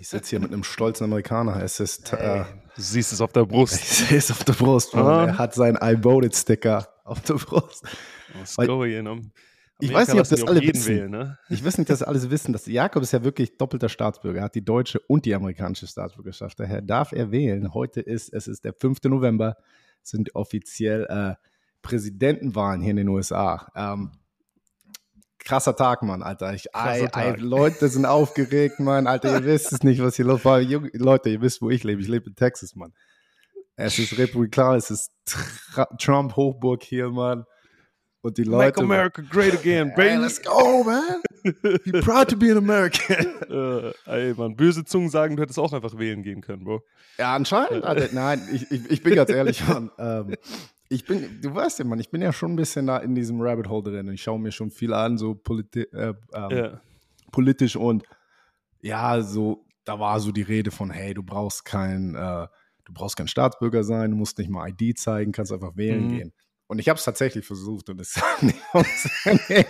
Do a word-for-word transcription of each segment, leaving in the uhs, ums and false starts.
Ich sitze hier mit einem stolzen Amerikaner. Es ist. Äh, du siehst es auf der Brust. Ich sehe es auf der Brust. Ah. Er hat seinen I voted Sticker auf der Brust. Let's go, you know. Ich weiß nicht, ob das alle wissen. Wählen, ne? Ich weiß nicht, dass alles wissen. Dass Jakob ist ja wirklich doppelter Staatsbürger. Er hat die deutsche und die amerikanische Staatsbürgerschaft. Daher darf er wählen. Heute ist, es ist der fünfte November, sind offiziell äh, Präsidentenwahlen hier in den U S A. Ähm, krasser Tag, Mann, Alter. Ich, I, I, Leute sind aufgeregt, Mann. Alter, ihr wisst es nicht, was hier los war. Leute, ihr wisst, wo ich lebe. Ich lebe in Texas, Mann. Es ist Republikaner, es ist Trump-Hochburg hier, Mann. Und die Leute. Make America great again, baby. Hey, let's go, man. Be proud to be an American. uh, ey, Mann, böse Zungen sagen, du hättest auch einfach wählen gehen können, Bro. Ja, anscheinend. Alter, nein, ich, ich, ich bin ganz ehrlich, Mann. Ähm, ich bin, du weißt ja, Mann, ich bin ja schon ein bisschen da in diesem Rabbit Hole drin und ich schaue mir schon viel an, so politi- äh, ähm, yeah. politisch und ja, so, da war so die Rede von, hey, du brauchst kein, äh, du brauchst kein Staatsbürger sein, du musst nicht mal I D zeigen, kannst einfach wählen Mhm. gehen. Und ich habe es tatsächlich versucht und es hat nicht funktioniert.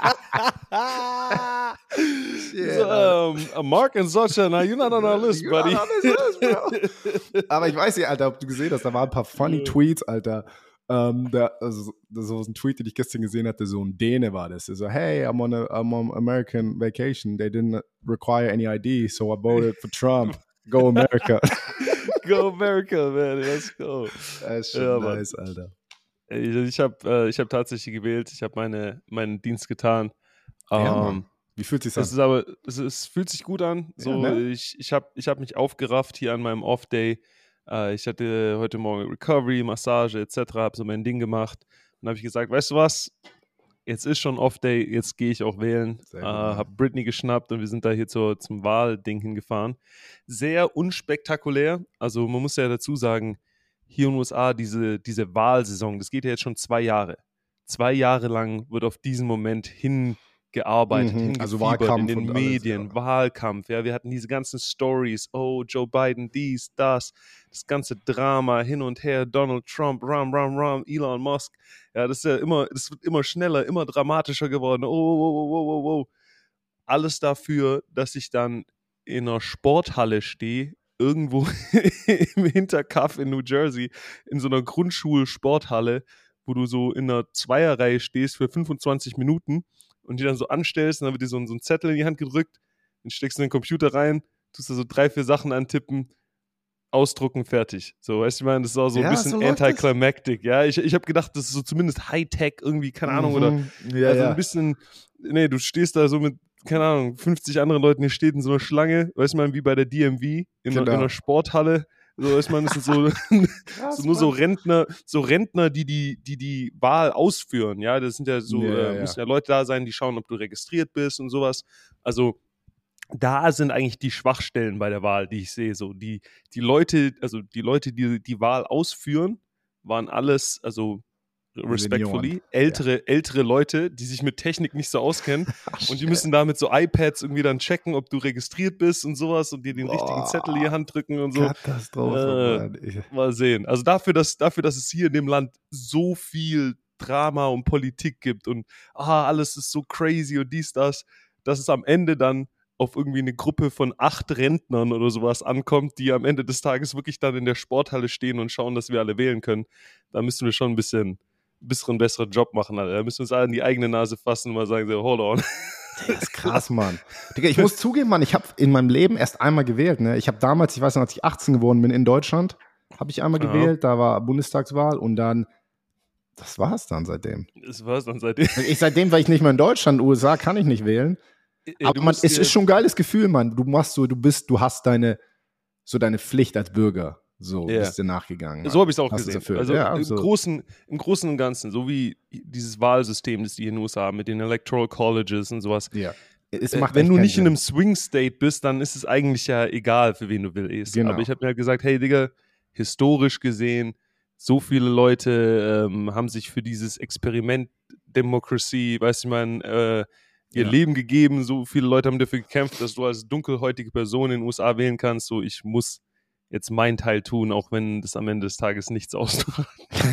So, um, Mark and Sasha, now you're not on our list, buddy. Not on this list, bro. Aber ich weiß nicht, Alter, ob du gesehen hast, da waren ein paar funny Tweets, Alter. Um, da, also, so ein Tweet, den ich gestern gesehen hatte, so ein Däne war das. So, hey, I'm on, a, I'm on American vacation. They didn't require any I D, so I voted for Trump. Go America. Go America, man. Let's go. Das ist schon Ja, nice, Alter. Ich, ich habe äh, ich hab tatsächlich gewählt. Ich habe meine, meinen Dienst getan. Ja, ähm, Wie fühlt sich das es ist aber, es, es fühlt sich gut an. So, Ja, ne? Ich, ich habe ich hab mich aufgerafft hier an meinem Off-Day. Äh, ich hatte heute Morgen Recovery, Massage et cetera. Habe so mein Ding gemacht. Dann habe ich gesagt, weißt du was? Jetzt ist schon Off-Day, jetzt gehe ich auch wählen. Sehr Äh, gut, ja. habe Britney geschnappt und wir sind da hier zur, zum Wahlding hingefahren. Sehr unspektakulär. Also man muss ja dazu sagen, hier in den U S A diese, diese Wahlsaison, das geht ja jetzt schon zwei Jahre. Zwei Jahre lang wird auf diesen Moment hingearbeitet, Mhm, hingefiebert also Wahlkampf in den und alles, Medien, ja. Wahlkampf. Ja, wir hatten diese ganzen Stories, oh, Joe Biden, dies, das, das ganze Drama hin und her, Donald Trump, ram, ram, ram, Elon Musk. Ja, das ist ja immer, das wird immer schneller, immer dramatischer geworden. Oh, oh, oh, oh, oh, oh. Alles dafür, dass ich dann in einer Sporthalle stehe, irgendwo im Hinterkaff in New Jersey, in so einer Grundschulsporthalle, wo du so in einer Zweierreihe stehst für fünfundzwanzig Minuten und die dann so anstellst und dann wird dir so ein, so ein Zettel in die Hand gedrückt, dann steckst du in den Computer rein, tust da so drei, vier Sachen antippen, ausdrucken, fertig. So, weißt du, ich meine, das ist auch so Ja, ein bisschen so läuft das. anticlimactic. Ja, ich, ich habe gedacht, das ist so zumindest Hightech irgendwie, keine Ahnung, oder Mhm. Ja, also ja. ein bisschen, nee, du stehst da so mit, keine Ahnung, fünfzig anderen Leuten, hier steht in so einer Schlange, weißt du, man, wie bei der D M V, in, Genau. einer, in einer Sporthalle, so, weißt du, man, das sind so, Krass, so nur so Mann. Rentner, so Rentner, die die, die die Wahl ausführen, ja, das sind ja so, Ja, äh, ja. müssen ja Leute da sein, die schauen, ob du registriert bist und sowas, also da sind eigentlich die Schwachstellen bei der Wahl, die ich sehe, so, die, die Leute, also die Leute, die die Wahl ausführen, waren alles, also respectfully, Senioren. ältere, ältere Leute, die sich mit Technik nicht so auskennen und die müssen da mit so iPads irgendwie dann checken, ob du registriert bist und sowas und dir den Boah. richtigen Zettel in die Hand drücken und so. Katastrophe, Äh, Mann. Ich, Mal sehen. Also dafür dass, dafür, dass es hier in dem Land so viel Drama und Politik gibt und ah, alles ist so crazy und dies, das, dass es am Ende dann auf irgendwie eine Gruppe von acht Rentnern oder sowas ankommt, die am Ende des Tages wirklich dann in der Sporthalle stehen und schauen, dass wir alle wählen können. Da müssen wir schon ein bisschen besseren, besseren Job machen, Alter. Da müssen wir uns alle in die eigene Nase fassen und mal sagen, so, hold on. Das ist krass, Mann. Digga, ich muss zugeben, Mann, ich habe in meinem Leben erst einmal gewählt. Ne? Ich habe damals, ich weiß noch, als ich achtzehn geworden bin in Deutschland, habe ich einmal Ja. gewählt. Da war Bundestagswahl und dann, das war es dann seitdem. Das war's dann seitdem. Ich seitdem, weil ich nicht mehr in Deutschland, U S A, kann ich nicht wählen. Ey, Aber du man, musst es dir- ist schon ein geiles Gefühl, Mann. Du machst so, du bist, du hast deine, so deine Pflicht als Bürger. So Ja. bist du nachgegangen. Mann. So habe ich es auch Hast du's gesehen. erfüllt. Also Ja, im, so. Großen, im Großen und Ganzen, so wie dieses Wahlsystem, das die hier in den U S A haben, mit den Electoral Colleges und sowas. Ja. Es Äh, macht Wenn echt du keinen nicht in Sinn. einem Swing State bist, dann ist es eigentlich ja egal, für wen du willst. Genau. Aber ich habe mir halt gesagt, hey Digga, historisch gesehen, so viele Leute ähm, haben sich für dieses Experiment Democracy, weißt du, ich meine, äh, ihr Ja. Leben gegeben. So viele Leute haben dafür gekämpft, dass du als dunkelhäutige Person in den U S A wählen kannst. So, ich muss jetzt meinen Teil tun, auch wenn das am Ende des Tages nichts ausmacht.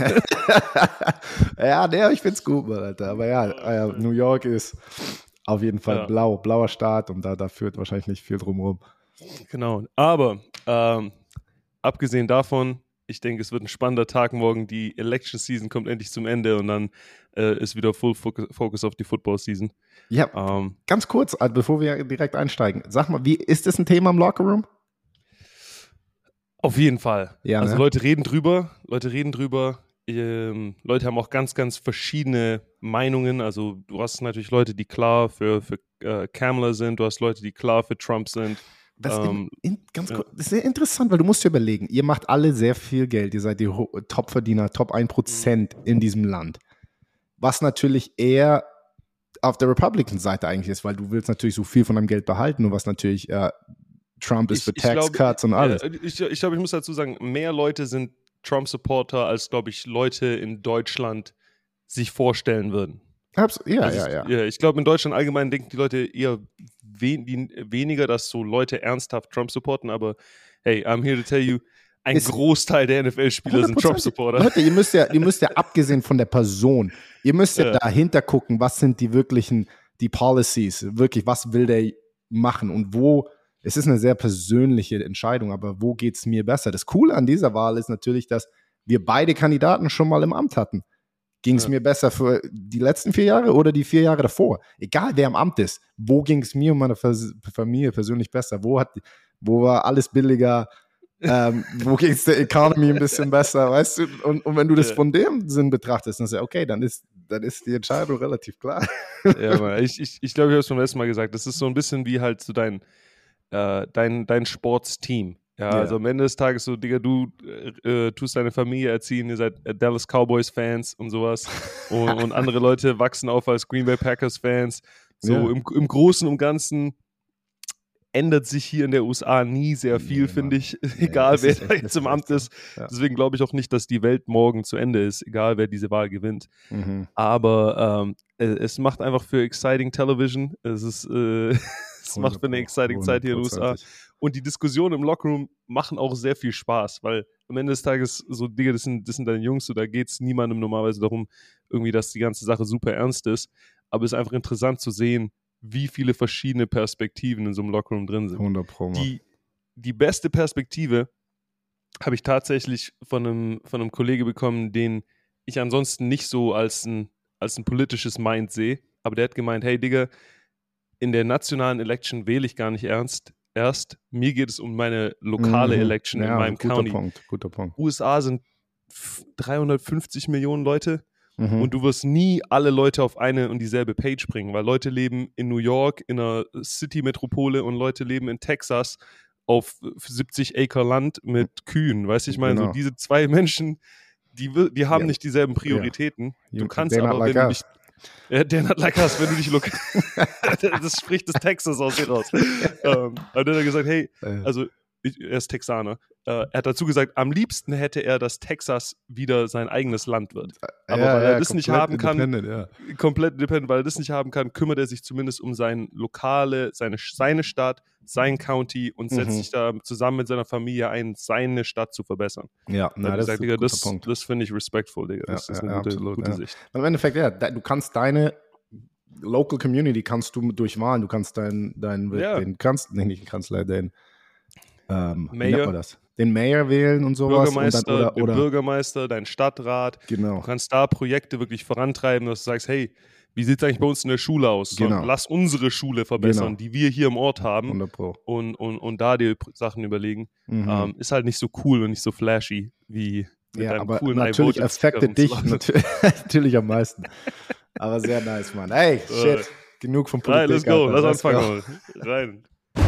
Ja, der, ich find's gut, Mann, Alter. Aber ja, äh, New York ist auf jeden Fall Ja. blau, blauer Staat und da, da führt wahrscheinlich nicht viel drum rum. Genau, aber ähm, abgesehen davon, ich denke, es wird ein spannender Tag morgen. Die Election Season kommt endlich zum Ende und dann äh, ist wieder Full Focus auf die Football Season. Ja, ähm, ganz kurz, also bevor wir direkt einsteigen. Sag mal, wie ist das ein Thema im Lockerroom? Auf jeden Fall. Ja, also ne? Leute reden drüber, Leute reden drüber. Ähm, Leute haben auch ganz, ganz verschiedene Meinungen. Also du hast natürlich Leute, die klar für, für äh, Kamala sind, du hast Leute, die klar für Trump sind. Das, ähm, in, in, ganz ja. kurz, das ist sehr interessant, weil du musst dir überlegen, ihr macht alle sehr viel Geld, ihr seid die Topverdiener, Top ein Prozent in diesem Land. Was natürlich eher auf der Republican-Seite eigentlich ist, weil du willst natürlich so viel von deinem Geld behalten und was natürlich äh, Trump ist ich, für Tax ich glaub, Cuts und alles. Äh, ich ich glaube, ich muss dazu sagen, mehr Leute sind Trump-Supporter, als, glaube ich, Leute in Deutschland sich vorstellen würden. Abs- ja, also ja, ich, ja, ja. Ich glaube, in Deutschland allgemein denken die Leute eher wen, die, weniger, dass so Leute ernsthaft Trump supporten, aber hey, I'm here to tell you, ein ist Großteil der N F L-Spieler sind Trump-Supporter. Leute, ihr müsst ja, ihr müsst ja abgesehen von der Person, ihr müsst ja, ja dahinter gucken, was sind die wirklichen, die Policies, wirklich, was will der machen und wo, es ist eine sehr persönliche Entscheidung, aber wo geht es mir besser? Das Coole an dieser Wahl ist natürlich, dass wir beide Kandidaten schon mal im Amt hatten. Ging es ja. mir besser für die letzten vier Jahre oder die vier Jahre davor? Egal, wer im Amt ist, wo ging es mir und meiner Familie persönlich besser? Wo, hat, wo war alles billiger? ähm, wo ging es der Economy ein bisschen besser, weißt du? Und, und wenn du das ja. von dem Sinn betrachtest, dann ist ja okay, dann ist, dann ist die Entscheidung relativ klar. Ja, Mann, ich, ich, ich glaube, ich habe es beim letzten Mal gesagt, das ist so ein bisschen wie halt so dein, äh, dein, dein Sportsteam. Ja, ja, also am Ende des Tages so, Digga, du äh, tust deine Familie erziehen, ihr seid Dallas Cowboys-Fans und sowas und, und andere Leute wachsen auf als Green Bay Packers-Fans. So ja. im, im Großen und Ganzen ändert sich hier in der U S A nie sehr viel, nee, finde ich, nee, egal wer da jetzt im Amt ist. Ja. Deswegen glaube ich auch nicht, dass die Welt morgen zu Ende ist, egal wer diese Wahl gewinnt. Mhm. Aber ähm, es macht einfach für exciting Television. Es ist, äh, es macht für eine exciting Zeit hier in den U S A. Und die Diskussionen im Lockerroom machen auch sehr viel Spaß, weil am Ende des Tages so, Digga, das sind, das sind deine Jungs, so, da geht es niemandem normalerweise darum, irgendwie, dass die ganze Sache super ernst ist. Aber es ist einfach interessant zu sehen, wie viele verschiedene Perspektiven in so einem Lockerroom drin sind. hundert Prozent. Die, die beste Perspektive habe ich tatsächlich von einem, von einem Kollege bekommen, den ich ansonsten nicht so als ein, als ein politisches Mind sehe. Aber der hat gemeint, hey Digga, in der nationalen Election wähle ich gar nicht ernst. Erst, mir geht es um meine lokale mhm. Election ja, in meinem guter County. Punkt, guter Punkt. U S A sind dreihundertfünfzig Millionen Leute. Mhm. Und du wirst nie alle Leute auf eine und dieselbe Page bringen, weil Leute leben in New York, in einer City-Metropole und Leute leben in Texas auf siebzig Acre Land mit Kühen. Weißt du, ich meine, genau. so diese zwei Menschen, die, die haben ja. nicht dieselben Prioritäten. Ja. Du kannst aber, like wenn us. du dich... Ja, der hat like us, wenn du dich lokal... das spricht das Texas aus dir raus. ähm, und dann hat er gesagt, hey, also ich, er ist Texaner. Uh, er hat dazu gesagt, am liebsten hätte er, dass Texas wieder sein eigenes Land wird. Aber ja, weil er ja, das nicht haben kann, ja. komplett independent, weil er das nicht haben kann, kümmert er sich zumindest um sein Lokale, seine, seine Stadt, sein County und setzt mhm. sich da zusammen mit seiner Familie ein, seine Stadt zu verbessern. Ja, na, das, gesagt, ist Digga, ein guter das, Punkt. das finde ich respectful, Digga. Das ja, ist eine ja, gute, absolut, gute ja. Sicht. Im Endeffekt, ja, du kannst deine Local Community kannst du durchwahlen, du kannst deinen, deinen ja. den Kanzler, nee, nicht den Kanzler, den ähm, Mayor. Wie nennt man das? Den Mayor wählen und sowas. Bürgermeister, und dann, oder, den oder, Bürgermeister, deinen Stadtrat. Genau. Du kannst da Projekte wirklich vorantreiben, dass du sagst, hey, wie sieht es eigentlich bei uns in der Schule aus? Genau. So, lass unsere Schule verbessern, genau. die wir hier im Ort haben. hundert Pro. Und, und, und da die Sachen überlegen. Mhm. Ähm, ist halt nicht so cool und nicht so flashy wie mit ja, deinem aber coolen natürlich affectet dich natürlich, natürlich am meisten. Aber sehr nice, Mann. Hey, shit. Uh, Genug von Politik. Rein, let's go. Alter. Lass anfangen. Rein.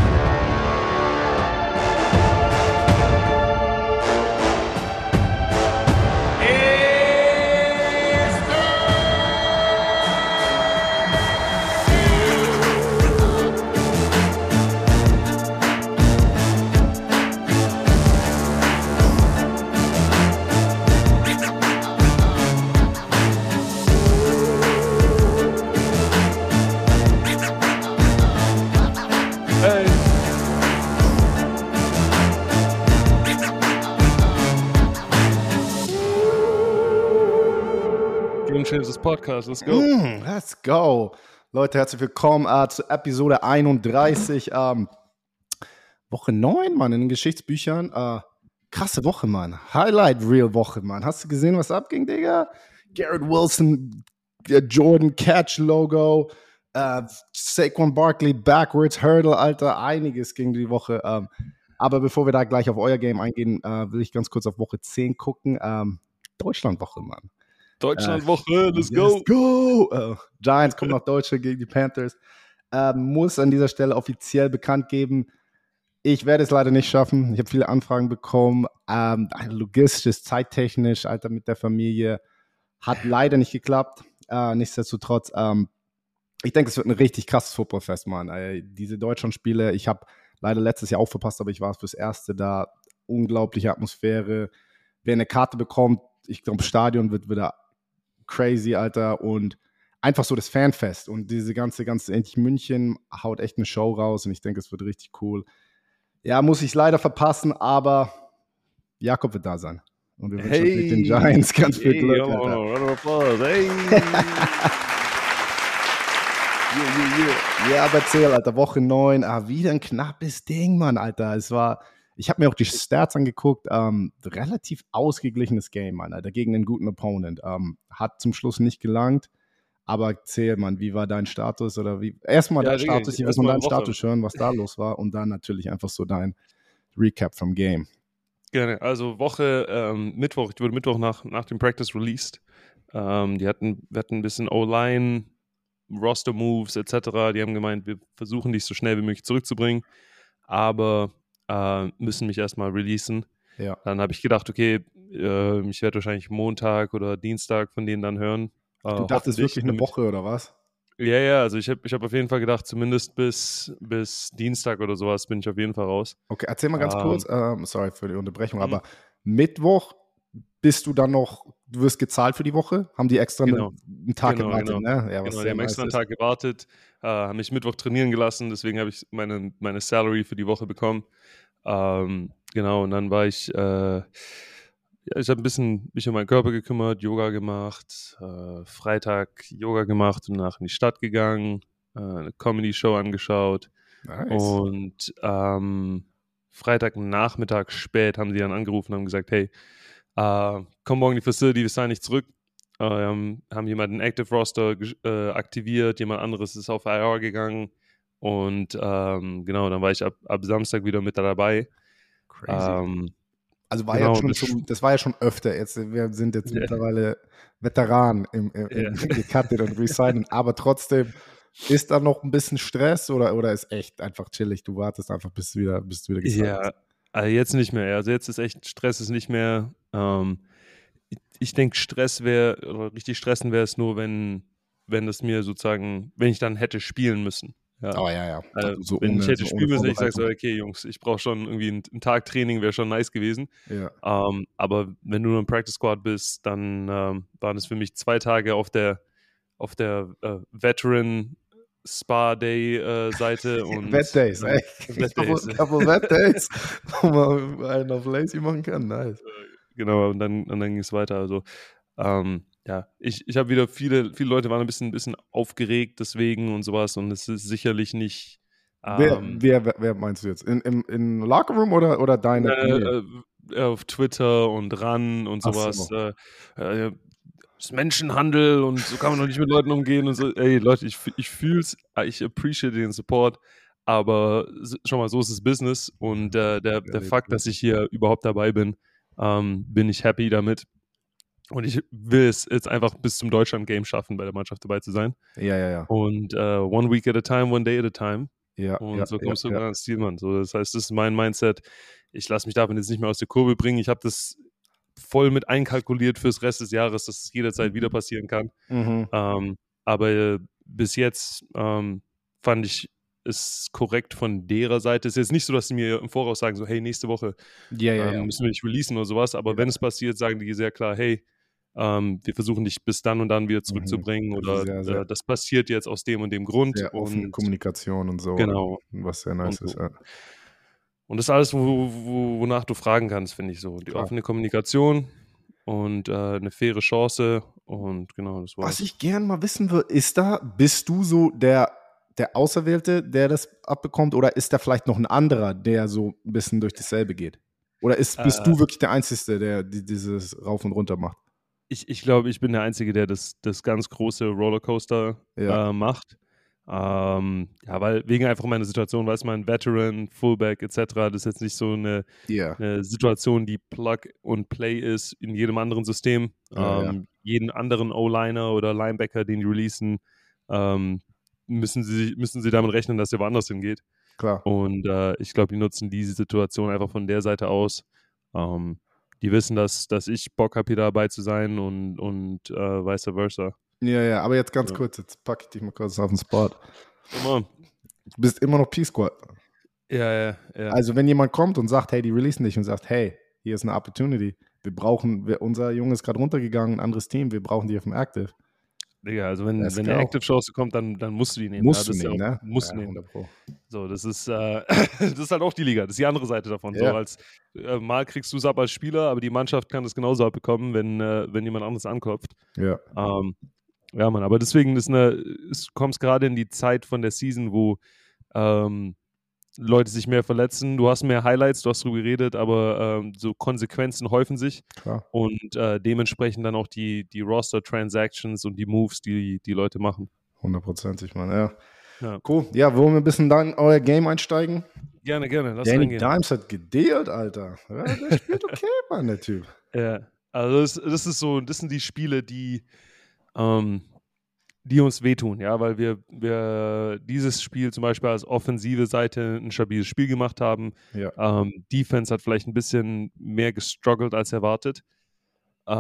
Das Podcast, let's go. Mm, let's go. Leute, herzlich willkommen äh, zu Episode einunddreißig. Ähm, Woche neun, Mann, in den Geschichtsbüchern. Äh, krasse Woche, Mann. Highlight-Reel-Woche, Mann. Hast du gesehen, was abging, Digga? Garrett Wilson, Jordan Catch-Logo, äh, Saquon Barkley, Backwards Hurdle, Alter. Einiges ging die Woche. Ähm, aber bevor wir da gleich auf euer Game eingehen, äh, will ich ganz kurz auf Woche zehn gucken. Ähm, Deutschland-Woche, Mann. Deutschland-Woche, äh, let's go! Let's go! Uh, Giants kommen nach Deutschland gegen die Panthers. Uh, muss an dieser Stelle offiziell bekannt geben, ich werde es leider nicht schaffen. Ich habe viele Anfragen bekommen. Ähm, logistisch, zeittechnisch, Alter, mit der Familie. Hat leider nicht geklappt. Äh, nichtsdestotrotz, ähm, ich denke, es wird ein richtig krasses Footballfest, Mann. Äh, diese Deutschland-Spiele, ich habe leider letztes Jahr auch verpasst, aber ich war fürs Erste da. Unglaubliche Atmosphäre. Wer eine Karte bekommt, ich glaube, Stadion wird wieder crazy, Alter. Und einfach so das Fanfest. Und diese ganze, ganze, endlich München haut echt eine Show raus. Und ich denke, es wird richtig cool. Ja, muss ich leider verpassen, aber Jakob wird da sein. Und wir wünschen Hey, den Giants ganz viel hey, Glück, oh, Alter. Round of applause, hey. Yeah, yeah, yeah. Ja, aber erzähl, Alter, Woche neun, ah, wieder ein knappes Ding, Mann, Alter. Es war, ich habe mir auch die Stats angeguckt, ähm, relativ ausgeglichenes Game, Mann, Alter, gegen einen guten Opponent. Ähm, hat zum Schluss nicht gelangt, aber erzähl, Mann, wie war dein Status oder wie, erstmal Ja, dein Digga, Status, ich will erst von mal deinem Woche. Status hören, was da los war und dann natürlich einfach so dein Recap vom Game. Gerne. Also Woche ähm, Mittwoch, ich wurde Mittwoch nach, nach dem Practice released. Ähm, die hatten, wir hatten ein bisschen O-Line, Roster-Moves et cetera. Die haben gemeint, wir versuchen dich so schnell wie möglich zurückzubringen, aber äh, müssen mich erstmal releasen. Ja. Dann habe ich gedacht, okay, äh, ich werde wahrscheinlich Montag oder Dienstag von denen dann hören. Äh, Du dachtest wirklich eine damit, Woche oder was? Ja, ja, also ich habe ich hab auf jeden Fall gedacht, zumindest bis, bis Dienstag oder sowas bin ich auf jeden Fall raus. Okay, erzähl mal ganz Ähm, kurz, ähm, sorry für die Unterbrechung, mhm. aber Mittwoch bist du dann noch, du wirst gezahlt für die Woche? Haben die extra Genau. eine, einen Tag Genau, gewartet, genau. ne? Ja, was Genau, die sehr haben nice extra einen ist. Tag gewartet, äh, haben mich Mittwoch trainieren gelassen, deswegen habe ich meine, meine Salary für die Woche bekommen. Ähm, genau, und dann war ich, äh, ja, ich habe ein bisschen mich um meinen Körper gekümmert, Yoga gemacht, äh, Freitag Yoga gemacht und danach in die Stadt gegangen, äh, eine Comedy-Show angeschaut. Nice. Und ähm, Freitagnachmittag spät haben sie dann angerufen und haben gesagt, hey, äh, komm morgen in die Facility, wir sind nicht zurück. Äh, haben, haben jemanden Active Roster äh, aktiviert, jemand anderes ist auf I R gegangen und ähm, genau, dann war ich ab, ab Samstag wieder mit da dabei. Crazy. Ähm, also war genau, ja schon das, zum, das war ja schon öfter. Jetzt, wir sind jetzt Ja. mittlerweile Veteranen im, im, im Ja. gecuttet und resignen, aber trotzdem ist da noch ein bisschen Stress oder, oder ist echt einfach chillig? Du wartest einfach, bis du wieder, bis du wieder gesagt Ja, hast. also jetzt nicht mehr. Also jetzt ist echt, Stress ist nicht mehr. Ähm, ich ich denke, Stress wäre, oder richtig stressen wäre es nur, wenn, wenn das mir sozusagen, wenn ich dann hätte spielen müssen. Ja. Oh ja, ja. Äh, Also so wenn ohne, ich hätte so spielen ohne müssen, ich sage so, Vorbereitung. okay, Jungs, ich brauche schon irgendwie einen, einen Tag Training, wäre schon nice gewesen. Ja. Ähm, aber wenn du nur im Practice Squad bist, dann ähm, waren es für mich zwei Tage auf der, auf der äh, Veteran Spa Day äh, Seite und Wet Days, dann, ey. Wet Days. Couple Wet Days, wo man einen auf Lazy machen kann. Nice. Genau, und dann, und dann ging es weiter. Also, ähm, ja, ich, ich habe wieder viele, viele Leute waren ein bisschen, ein bisschen aufgeregt deswegen und sowas und es ist sicherlich nicht. Wer, Ähm, wer, wer, wer meinst du jetzt? In, im, in Locker Room oder, oder deine äh, Familie? äh, auf Twitter und ran und Ach sowas. so. Äh, äh, das ist Menschenhandel und so kann man doch nicht mit Leuten umgehen und so. Ey, Leute, ich, ich fühl's, ich appreciate den Support, aber s- schon mal, so ist es Business und äh, der, der Fakt, dass ich hier überhaupt dabei bin, ähm, bin ich happy damit. Und ich will es jetzt einfach bis zum Deutschland-Game schaffen, bei der Mannschaft dabei zu sein. Ja, ja, ja. Und äh, one week at a time, one day at a time. Ja, Und ja, so ja, kommst du ja. irgendwann ans Ziel, Mann. So, das heißt, das ist mein Mindset. Ich lasse mich davon jetzt nicht mehr aus der Kurve bringen. Ich habe das voll mit einkalkuliert fürs Rest des Jahres, dass es jederzeit wieder passieren kann. Mhm. Ähm, aber äh, bis jetzt ähm, fand ich es korrekt von derer Seite. Es ist jetzt nicht so, dass sie mir im Voraus sagen, so, hey, nächste Woche Ja, ja, ähm, ja. müssen wir nicht releasen oder sowas. Aber Ja. wenn es passiert, sagen die sehr klar, hey, ähm, wir versuchen dich bis dann und dann wieder zurückzubringen Mhm. oder Sehr, sehr, äh, das passiert jetzt aus dem und dem Grund. sehr offene Und Kommunikation und so. genau. Was sehr nice Und ist. so. Ja. Und das ist alles, wo, wo, wonach du fragen kannst, finde ich so. Die Klar. offene Kommunikation und äh, eine faire Chance und genau, das war's. Was ich gern mal wissen würde, ist da, bist du so der der Auserwählte, der das abbekommt, oder ist da vielleicht noch ein anderer, der so ein bisschen durch dasselbe geht? Oder ist, bist Äh, du wirklich der Einzige, der die, dieses Rauf und Runter macht? ich ich glaube, ich bin der Einzige, der das, das ganz große Rollercoaster Ja, äh, macht. Ähm, ja, weil wegen einfach meiner Situation, weiß man, Veteran, Fullback et cetera, das ist jetzt nicht so eine, ja, eine Situation, die Plug und Play ist in jedem anderen System. ja, ja, Ähm, jeden anderen O-Liner oder Linebacker, den die releasen, ähm, müssen sie, müssen sie damit rechnen, dass der woanders hingeht. klar. Und äh, ich glaube, die nutzen diese Situation einfach von der Seite aus. Ähm, die wissen, dass, dass ich Bock habe, hier dabei zu sein und, und äh, vice versa. Ja, ja, aber jetzt ganz Ja. kurz, jetzt packe ich dich mal kurz auf den Spot. Immer. Du bist immer noch P-Squad. Ja, ja, ja. Also wenn jemand kommt und sagt, hey, die releasen dich und sagt, hey, hier ist eine Opportunity, wir brauchen, wir, unser Junge ist gerade runtergegangen, ein anderes Team, wir brauchen die auf dem Active. Digga, also wenn, Let's wenn go. eine Active-Chance kommt, dann, dann musst du die nehmen. Musst ja, du das ist ja nehmen, auch, ne? musst Ja, nehmen. hundert Pro. So, das ist, äh, das ist halt auch die Liga, das ist die andere Seite davon. So, Ja. als äh, mal kriegst du es ab als Spieler, aber die Mannschaft kann es genauso abbekommen, wenn, äh, wenn jemand anderes anklopft. Ja. Ähm, ja, Mann, aber deswegen ist eine, es kommt gerade in die Zeit von der Season, wo ähm, Leute sich mehr verletzen. Du hast mehr Highlights, du hast drüber geredet, aber ähm, so Konsequenzen häufen sich Klar. und äh, dementsprechend dann auch die, die Roster-Transactions und die Moves, die die Leute machen. Hundertprozentig, Mann, ja. Ja. Cool. Ja, wollen wir ein bisschen dann in euer Game einsteigen? Gerne, gerne. Lass Danny reingehen. Dimes hat gedealt, Alter. Ja, der spielt okay, Mann, der Typ. Ja, also das, das ist so, das sind die Spiele, die, ähm, die uns wehtun, ja, weil wir, wir dieses Spiel zum Beispiel als offensive Seite ein stabiles Spiel gemacht haben. Ja. Ähm, Defense hat vielleicht ein bisschen mehr gestruggelt als erwartet. Äh,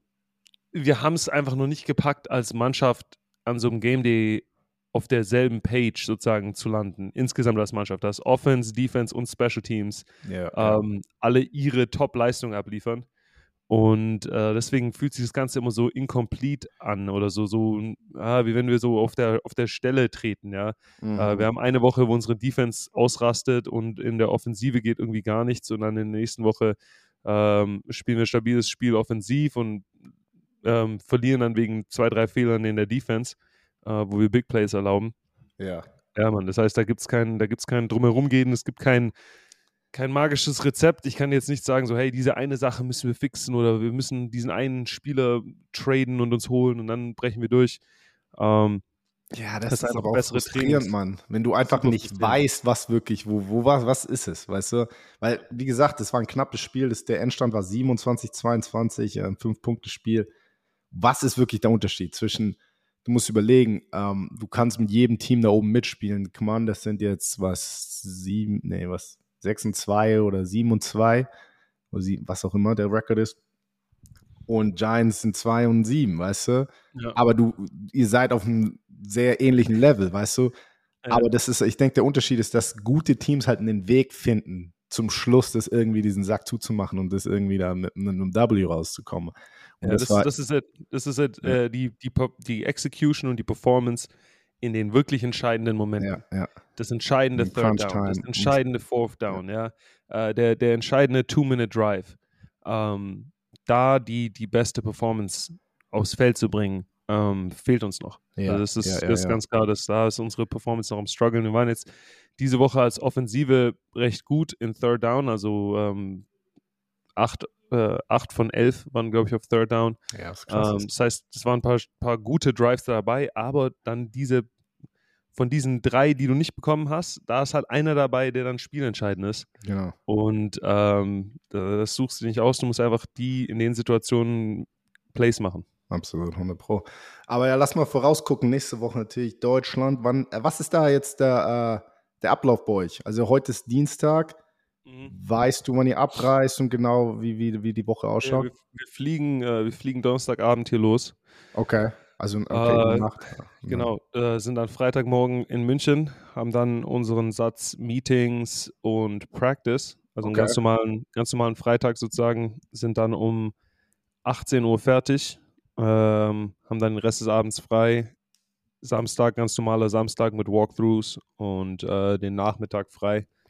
wir haben es einfach noch nicht gepackt, als Mannschaft an so einem Game Day auf derselben Page sozusagen zu landen. Insgesamt als Mannschaft, dass Offense, Defense und Special Teams Ja, ja. ähm, alle ihre Top-Leistung abliefern. Und äh, deswegen fühlt sich das Ganze immer so incomplete an oder so, so ah, wie wenn wir so auf der, auf der Stelle treten, ja. Mhm. Äh, wir haben eine Woche, wo unsere Defense ausrastet und in der Offensive geht irgendwie gar nichts und dann in der nächsten Woche ähm, spielen wir ein stabiles Spiel offensiv und ähm, verlieren dann wegen zwei, drei Fehlern in der Defense, äh, wo wir Big Plays erlauben. Ja. Ja, Mann, das heißt, da gibt es kein, da gibt's kein Drumherumgehen, es gibt kein kein magisches Rezept. Ich kann jetzt nicht sagen, so, hey, diese eine Sache müssen wir fixen oder wir müssen diesen einen Spieler traden und uns holen und dann brechen wir durch. Ähm, Ja, das, das ist einfach aber auch bessere frustrierend, Trainings. Mann. Wenn du einfach Super nicht frustrierend. weißt, was wirklich, wo, wo was, was ist es, weißt du? Weil, wie gesagt, das war ein knappes Spiel. Das, der Endstand war siebenundzwanzig zweiundzwanzig, ein Fünf-Punkte-Spiel. Was ist wirklich der Unterschied zwischen, du musst überlegen, ähm, du kannst mit jedem Team da oben mitspielen. Commanders sind jetzt was, sieben, nee, was, sechs und zwei oder sieben und zwei, oder sie, was auch immer der Rekord ist. Und Giants sind zwei und sieben, weißt du? Ja. Aber du, ihr seid auf einem sehr ähnlichen Level, weißt du? Ja. Aber das ist, ich denke, der Unterschied ist, dass gute Teams halt einen Weg finden, zum Schluss das irgendwie diesen Sack zuzumachen und das irgendwie da mit einem W rauszukommen. Und Ja, das, das, war, das ist halt, das ist halt Ja. äh, die, die, Po- die Execution und die Performance in den wirklich entscheidenden Momenten. ja, ja, Das entscheidende In Third Crunch Down, das Time. entscheidende Fourth Down, ja. Äh, der, der entscheidende Two-Minute-Drive. Ähm, da die, die beste Performance aufs Feld zu bringen, ähm, fehlt uns noch. Ja, Also das ist, ja, ja, das ist ja. ganz klar, dass da ist unsere Performance noch am Struggeln. Wir waren jetzt diese Woche als Offensive recht gut in Third Down, also ähm, acht, äh, acht von elf waren, glaube ich, auf Third Down. Ja, das ist krass. Ähm, das heißt, es waren ein paar, paar gute Drives dabei, aber dann diese, von diesen drei, die du nicht bekommen hast, da ist halt einer dabei, der dann spielentscheidend ist. Genau. Und ähm, das suchst du nicht aus, du musst einfach die in den Situationen Plays machen. Absolut, hundert Pro. Aber ja, lass mal vorausgucken. Nächste Woche natürlich Deutschland. Wann, äh, was ist da jetzt der, äh, der Ablauf bei euch? Also heute ist Dienstag. Mhm. Weißt du, wann ihr abreist und genau wie, wie, wie die Woche Ja, ausschaut? wir, wir, fliegen, äh, wir fliegen Donnerstagabend hier los. Okay. Also okay, Äh, über Nacht. Genau, äh, sind dann Freitagmorgen in München, haben dann unseren Satz Meetings und Practice, also einen Okay. ganz normalen, ganz normalen Freitag sozusagen, sind dann um achtzehn Uhr fertig, ähm, haben dann den Rest des Abends frei. Samstag, ganz normaler Samstag mit Walkthroughs und äh, den Nachmittag frei.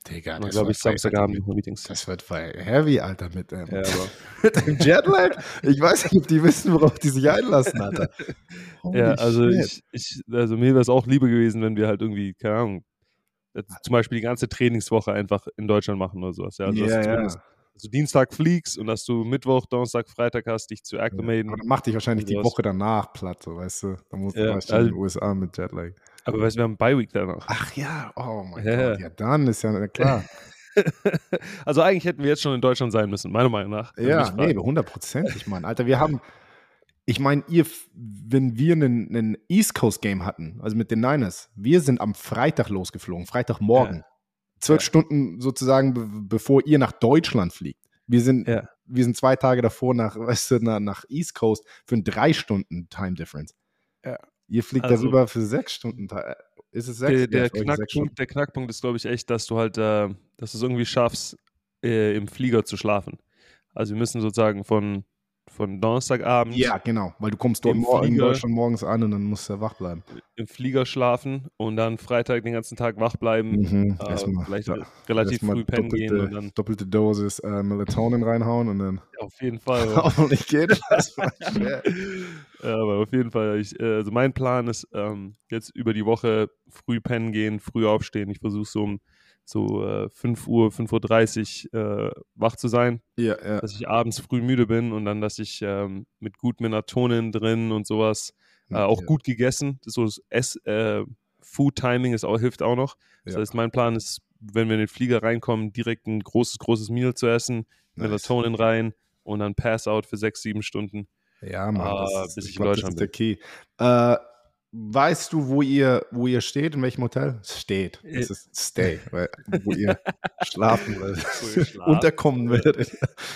Digga, dann glaube ich Samstagabend noch Meetings. Das wird voll heavy, Alter, mit, ähm, Ja, aber mit dem Jetlag. Ich weiß nicht, ob die wissen, worauf die sich einlassen, Alter. Holy ja, also shit. ich, ich, also mir wäre es auch lieber gewesen, wenn wir halt irgendwie, keine Ahnung, jetzt zum Beispiel die ganze Trainingswoche einfach in Deutschland machen oder sowas. Ja, also dass Ja, du ja. zumindest dass du Dienstag fliegst und dass du Mittwoch, Donnerstag, Freitag hast, dich zu Ja. acclimaten. Aber dann macht dich wahrscheinlich und die sowas. Woche danach platt, so, weißt du? Dann musst du Ja, weißt du in also- den U S A mit Jetlag. Aber weißt du, wir haben Bi-Week danach. Ach ja, oh mein Ja. Gott. Ja, dann ist ja na klar. Also eigentlich hätten wir jetzt schon in Deutschland sein müssen, meiner Meinung nach. wenn du Ja, mich nee, fragst. hundertprozentig, Mann. Alter, wir haben, ich meine, ihr, f- wenn wir einen, einen East Coast Game hatten, also mit den Niners, wir sind am Freitag losgeflogen, Freitagmorgen. Zwölf Ja. Stunden sozusagen, be bevor ihr nach Deutschland fliegt. Wir sind, Ja. wir sind zwei Tage davor nach, weißt du, nach, nach East Coast für ein drei Stunden Time Difference. Ja. Ihr fliegt Also- darüber für sechs Stunden. Ti- Ist es sechs? Der, Ja, der, für euch sechs Stunden. Knackpunkt, der Knackpunkt ist, glaube ich, echt, dass du halt, äh, dass du es irgendwie schaffst, äh, im Flieger zu schlafen. Also wir müssen sozusagen von, von Donnerstagabend Ja, genau, weil du kommst dort Im mor in Flieger- Deutschland morgens an und dann musst du wach bleiben. im Flieger schlafen und dann Freitag den ganzen Tag wach bleiben, Mhm, äh, erstmal, vielleicht ja, re- relativ erstmal früh pennen gehen und doppelte, dann doppelte Dosis äh, Melatonin reinhauen und dann auf jeden Fall. hoffentlich geht das. Mann. Ja. Ja, aber auf jeden Fall, ich, äh, also mein Plan ist, ähm, jetzt über die Woche früh pennen gehen, früh aufstehen. Ich versuche so um so äh, fünf Uhr, fünf Uhr dreißig äh, wach zu sein, Ja, ja. dass ich abends früh müde bin und dann, dass ich ähm, mit gut Melatonin drin und sowas, äh, auch Ja. gut gegessen. Das ist so das Ess, äh, Food Timing ist auch, hilft auch noch. Das Ja. heißt, mein Plan ist, wenn wir in den Flieger reinkommen, direkt ein großes, großes Meal zu essen, Nice. Melatonin rein und dann Pass-Out für sechs, sieben Stunden. Ja, Mann, Ah, das ist, bis ich ich in glaub, das Deutschland ist der Key. Äh, weißt du, wo ihr, wo ihr steht, in welchem Hotel? Steht. Das Äh. ist Stay, weil, wo ihr schlafen werdet. Wo ihr schlaft. Unterkommen werdet.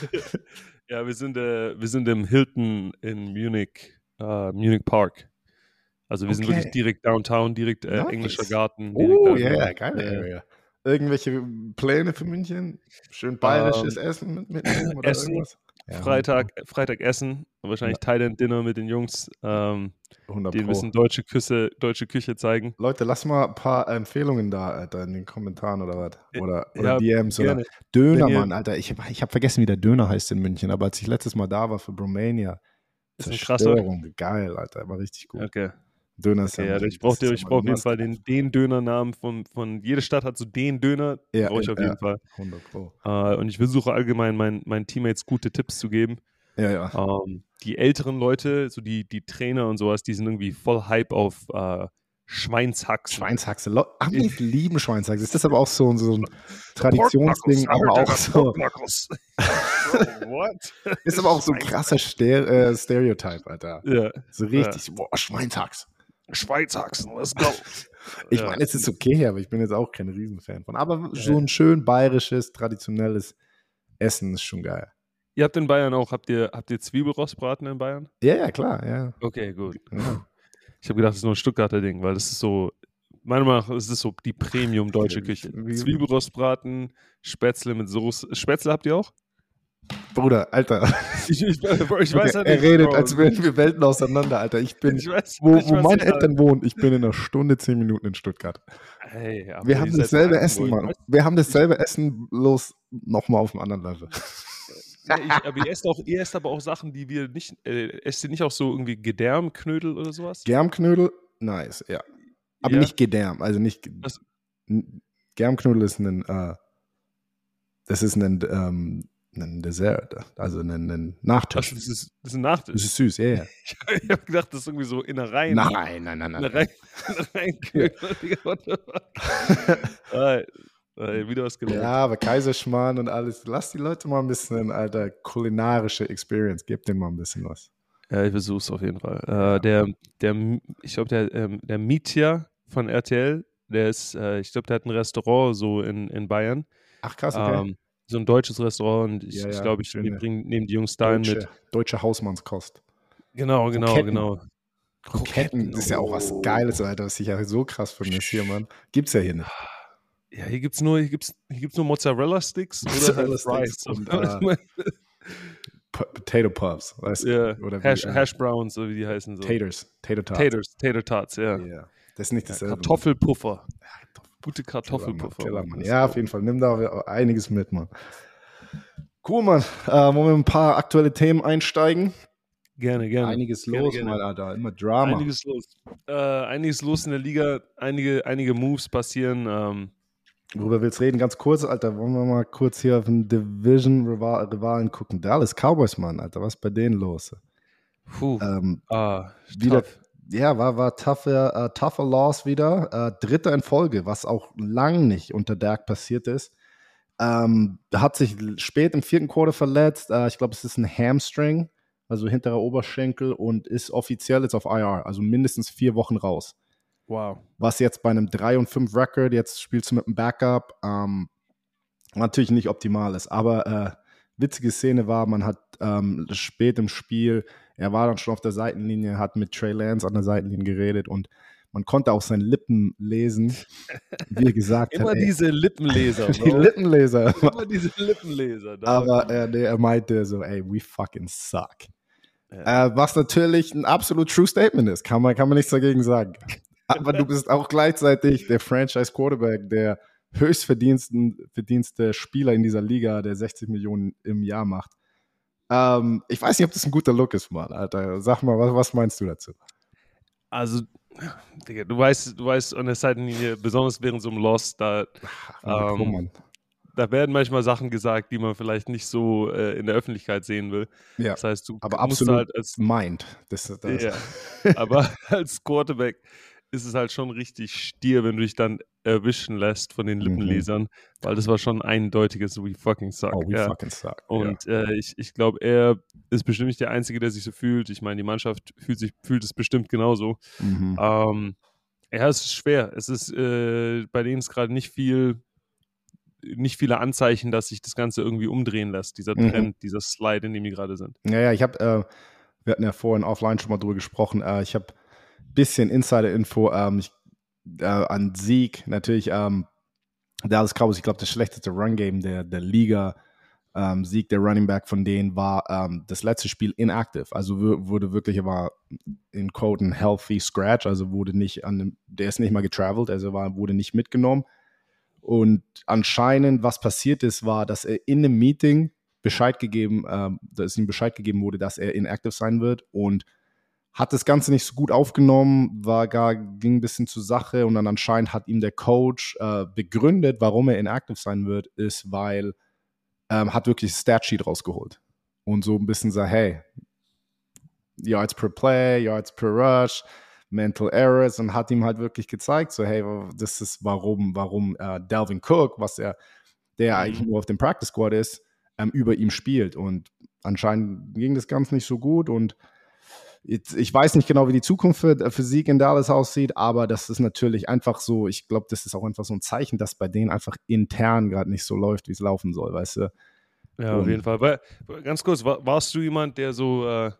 Ja, wir sind, äh, wir sind im Hilton in Munich, äh, Munich Park. Also wir sind Okay. wirklich direkt downtown, direkt äh, Nice. englischer Garten. direkt Oh, da- ja, yeah, geile Ja. Area. Irgendwelche Pläne für München? Schön bayerisches Essen mit, mitnehmen oder Essen, irgendwas? Ja, Freitag, Freitag essen, wahrscheinlich Thailand Dinner mit den Jungs, ähm, hundert denen ein Pro. bisschen deutsche Küche, deutsche Küche zeigen. Leute, lass mal ein paar Empfehlungen da, Alter, in den Kommentaren oder was. Oder, oder Ja, D Ms gerne. oder Döner, Wenn ihr- Mann, Alter. Ich, ich habe vergessen, wie der Döner heißt in München, aber als ich letztes Mal da war für Bromania, Ist ein krasser. Zerstörung, geil, Alter, war richtig gut. Okay. Döner ist Okay, ja, ja, ich brauche das ist ich ja brauch auf jeden must- Fall den, den Dönernamen von, von jede Stadt hat so den Döner, Ja, brauche ich ja, auf jeden ja. Fall. hundert Pro. Äh, und ich versuche allgemein meinen, meinen Teammates gute Tipps zu geben. Ja, ja. Ähm, die älteren Leute, so die, die Trainer und sowas, die sind irgendwie voll Hype auf äh, Schweinshaxen. Schweinshaxe. Lo- Amis lieben Schweinshaxe. Ist das aber auch so, so ein Traditionsding, aber auch so. What? Ist aber auch so ein krasser Ster äh, Stereotype, Alter. Ja, So richtig, boah, Schweinshaxe. Schweinshaxen, let's go. Ich Ja. meine, es ist okay, aber ich bin jetzt auch kein Riesenfan von. Aber so ein schön bayerisches, traditionelles Essen ist schon geil. Ihr habt in Bayern auch, habt ihr, habt ihr Zwiebelrostbraten in Bayern? Ja, ja, klar, ja. Okay, gut. ja. Ich habe gedacht, das ist nur ein Stuttgarter Ding, weil das ist so, meiner Meinung nach ist es so die Premium deutsche Küche. Wie- Zwiebelrostbraten, Spätzle mit Soße. Spätzle habt ihr auch? Bruder, Alter. Ich, ich, ich weiß halt er nicht, redet, Bro. als wären wir Welten auseinander, Alter. Ich bin, Ich weiß, wo, ich wo weiß meine nicht, Eltern wohnen, ich bin in einer Stunde, zehn Minuten in Stuttgart. Hey, aber Wir ihr haben seid dasselbe Bayern, Essen, wo ich Mann. weiß- Wir haben dasselbe Essen, bloß nochmal auf einem anderen Level. Ja, ich, aber ihr esst, auch, ihr esst aber auch Sachen, die wir nicht, äh, esst ihr nicht auch so irgendwie Gedärmknödel oder sowas? Germknödel, nice, ja. Aber Ja? nicht Gedärm, also nicht. Was? N- Germknödel ist ein, äh, das ist ein, ähm, ein Dessert, also ein, ein Ach, Nachtisch. das ist, das ist ein Nachtisch. Das ist süß, ja, ja. Ich habe gedacht, das ist irgendwie so Innereien. Nein, nein, nein, nein. Innereien, Innereienknödel. Digga, what the fuck? Ah, äh, wieder was gelernt. Ja, aber Kaiserschmarrn und alles. Lass die Leute mal ein bisschen, Alter, kulinarische Experience. Gib denen mal ein bisschen was. Ja, ich versuch's auf jeden Fall. Äh, der, der, ich glaube, der, ähm, der Mietja von R T L, der ist, äh, ich glaube, der hat ein Restaurant so in, in Bayern. Ach, krass, okay. Ähm, so ein deutsches Restaurant und ich, Ja, ich ja, glaube, ich, schöne wir bringen, nehmen die Jungs dahin deutsche, mit. deutsche Hausmannskost. Genau, genau, Kroketten. genau. Kroketten, das ist ja auch was oh. Geiles, Alter, was ich ja so krass finde hier, Mann. Gibt's ja hier nicht. Ja, hier gibt's nur, hier gibt's, hier gibt's nur Mozzarella-Sticks oder Mozzarella halt Fries. Sticks und, äh, P Potato Puffs, weißt du? ja, Oder wie, Hash, äh, Hash Browns, so wie die heißen. So. Taters, Tater Tots. Taters, Tater Tots, ja. Ja, das ist nicht Ja, dasselbe. Kartoffelpuffer. Gute Kartoffelpuffer. Killer, Mann. Ja, auf jeden Fall. Nimm da einiges mit, Mann. Cool, Mann. Äh, wollen wir ein paar aktuelle Themen einsteigen? Gerne, gerne. Einiges gerne, los, gerne. Mann, Alter. Immer Drama. Einiges los. Äh, einiges los in der Liga. Einige, einige Moves passieren. Ähm, Worüber willst du reden? Ganz kurz, Alter. Wollen wir mal kurz hier auf den Division-Rivalen gucken? Dallas Cowboys, Mann, Alter. Was ist bei denen los? Puh. Ähm, ah, wieder, tough. ja, war, war tougher, uh, tougher Loss wieder. Uh, dritter in Folge, was auch lang nicht unter Dak passiert ist. Ähm, hat sich spät im vierten Quarter verletzt. Uh, ich glaube, es ist ein Hamstring, also hinterer Oberschenkel, und ist offiziell jetzt auf I R, also mindestens vier Wochen raus. Wow. Was jetzt bei einem drei und fünf Record, jetzt spielst du mit einem Backup, ähm, natürlich nicht optimal ist. Aber äh, witzige Szene war, man hat ähm, spät im Spiel, er war dann schon auf der Seitenlinie, hat mit Trey Lance an der Seitenlinie geredet und man konnte auch seine Lippen lesen, wie er gesagt Immer hat. Immer diese Lippenleser. Die Lippenleser. Immer diese Lippenleser. Aber äh, nee, er meinte so, ey, we fucking suck. Ja. Äh, was natürlich ein absolut true Statement ist, kann man, kann man nichts dagegen sagen. Aber du bist auch gleichzeitig der Franchise-Quarterback, der höchstverdienste Spieler in dieser Liga, der sechzig Millionen im Jahr macht. Ähm, ich weiß nicht, ob das ein guter Look ist, Mann, Alter. Sag mal, was, was meinst du dazu? Also, Digga, du weißt, du weißt an der Seitenlinie, besonders während so einem Loss, da, Ach, ähm, Mann. da werden manchmal Sachen gesagt, die man vielleicht nicht so äh, in der Öffentlichkeit sehen will. Ja, das heißt, du aber musst absolut halt als meint. Das, das. Ja, aber als Quarterback ist es halt schon richtig stier, wenn du dich dann erwischen lässt von den Lippenlesern, mhm. weil das war schon ein eindeutiges We fucking suck. Oh, we ja. fucking suck. Und ja. äh, ich, ich glaube, er ist bestimmt nicht der Einzige, der sich so fühlt. Ich meine, die Mannschaft fühlt sich fühlt es bestimmt genauso. Mhm. Ähm, ja, es ist schwer. Es ist äh, bei denen ist gerade nicht viel, nicht viele Anzeichen, dass sich das Ganze irgendwie umdrehen lässt, dieser Trend, mhm. dieser Slide, in dem die gerade sind. Ja, ja, ich habe, äh, wir hatten ja vorhin offline schon mal drüber gesprochen, äh, ich habe ein bisschen Insider-Info ähm, ich, äh, an Sieg, natürlich ähm, Dallas Cowboys, ich glaube, das schlechteste Run-Game der, der Liga, ähm, Sieg, der Running Back von denen war ähm, das letzte Spiel inactive, also w- wurde wirklich, er war in Code ein healthy scratch, also wurde nicht an dem, der ist nicht mal getravelt, also war, wurde nicht mitgenommen. Und anscheinend, was passiert ist, war, dass er in einem Meeting Bescheid gegeben, ähm, dass ihm Bescheid gegeben wurde, dass er inactive sein wird und hat das Ganze nicht so gut aufgenommen, war gar, ging ein bisschen zur Sache und dann anscheinend hat ihm der Coach äh, begründet, warum er inactive sein wird, ist, weil ähm, hat wirklich das Statsheet rausgeholt und so ein bisschen sagt, hey, Yards per Play, Yards per Rush, Mental Errors und hat ihm halt wirklich gezeigt, so hey, das ist warum, warum äh, Dalvin Cook, was er, der mhm. eigentlich nur auf dem Practice Squad ist, ähm, über ihm spielt und anscheinend ging das Ganze nicht so gut und jetzt, ich weiß nicht genau, wie die Zukunft für, für Sieg in Dallas aussieht, aber das ist natürlich einfach so, ich glaube, das ist auch einfach so ein Zeichen, dass bei denen einfach intern gerade nicht so läuft, wie es laufen soll, weißt du? Ja, und auf jeden Fall. Weil, ganz kurz, war, warst du jemand, der so, äh,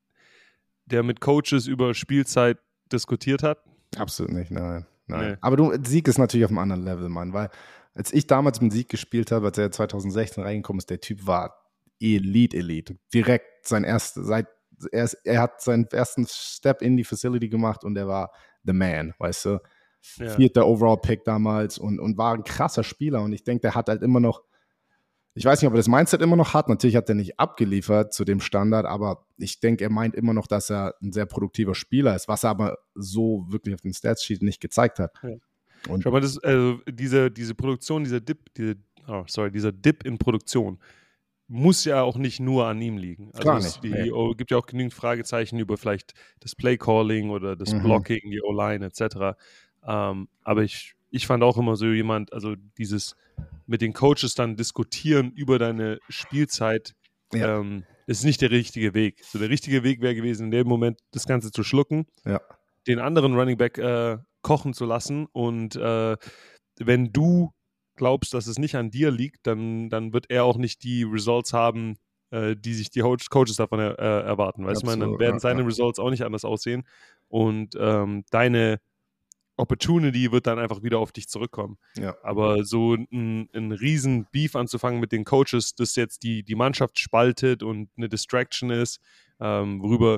der mit Coaches über Spielzeit diskutiert hat? Absolut nicht, nein. nein. Nee. Aber du, Sieg ist natürlich auf einem anderen Level, Mann, weil als ich damals mit Sieg gespielt habe, als er zwanzig sechzehn reingekommen ist, der Typ war Elite, Elite. Direkt sein erster, seit er, ist, er hat seinen ersten Step in die Facility gemacht und er war the man, weißt du. Ja. Vierter Overall-Pick damals und, und war ein krasser Spieler und ich denke, der hat halt immer noch, ich weiß nicht, ob er das Mindset immer noch hat, natürlich hat er nicht abgeliefert zu dem Standard, aber ich denke, er meint immer noch, dass er ein sehr produktiver Spieler ist, was er aber so wirklich auf dem Statsheet nicht gezeigt hat. Ja. Und Schau mal, das, also diese, diese Produktion, dieser Dip, diese, oh, sorry, dieser Dip in Produktion muss ja auch nicht nur an ihm liegen. Also Gar es nicht, die, nee. oh, gibt ja auch genügend Fragezeichen über vielleicht das Play-Calling oder das Mhm. Blocking, die O-Line et cetera. Ähm, aber ich, ich fand auch immer so jemand, also dieses mit den Coaches dann diskutieren über deine Spielzeit, Ja. ähm, ist nicht der richtige Weg. So der richtige Weg wäre gewesen, in dem Moment das Ganze zu schlucken, Ja. den anderen Running Back äh, kochen zu lassen und äh, wenn du glaubst, dass es nicht an dir liegt, dann, dann wird er auch nicht die Results haben, äh, die sich die Coaches davon er, äh, erwarten. Weißt du, dann werden ja, seine ja. Results auch nicht anders aussehen und ähm, deine Opportunity wird dann einfach wieder auf dich zurückkommen. Ja. Aber so ein, ein riesen Beef anzufangen mit den Coaches, das jetzt die, die Mannschaft spaltet und eine Distraction ist, ähm, worüber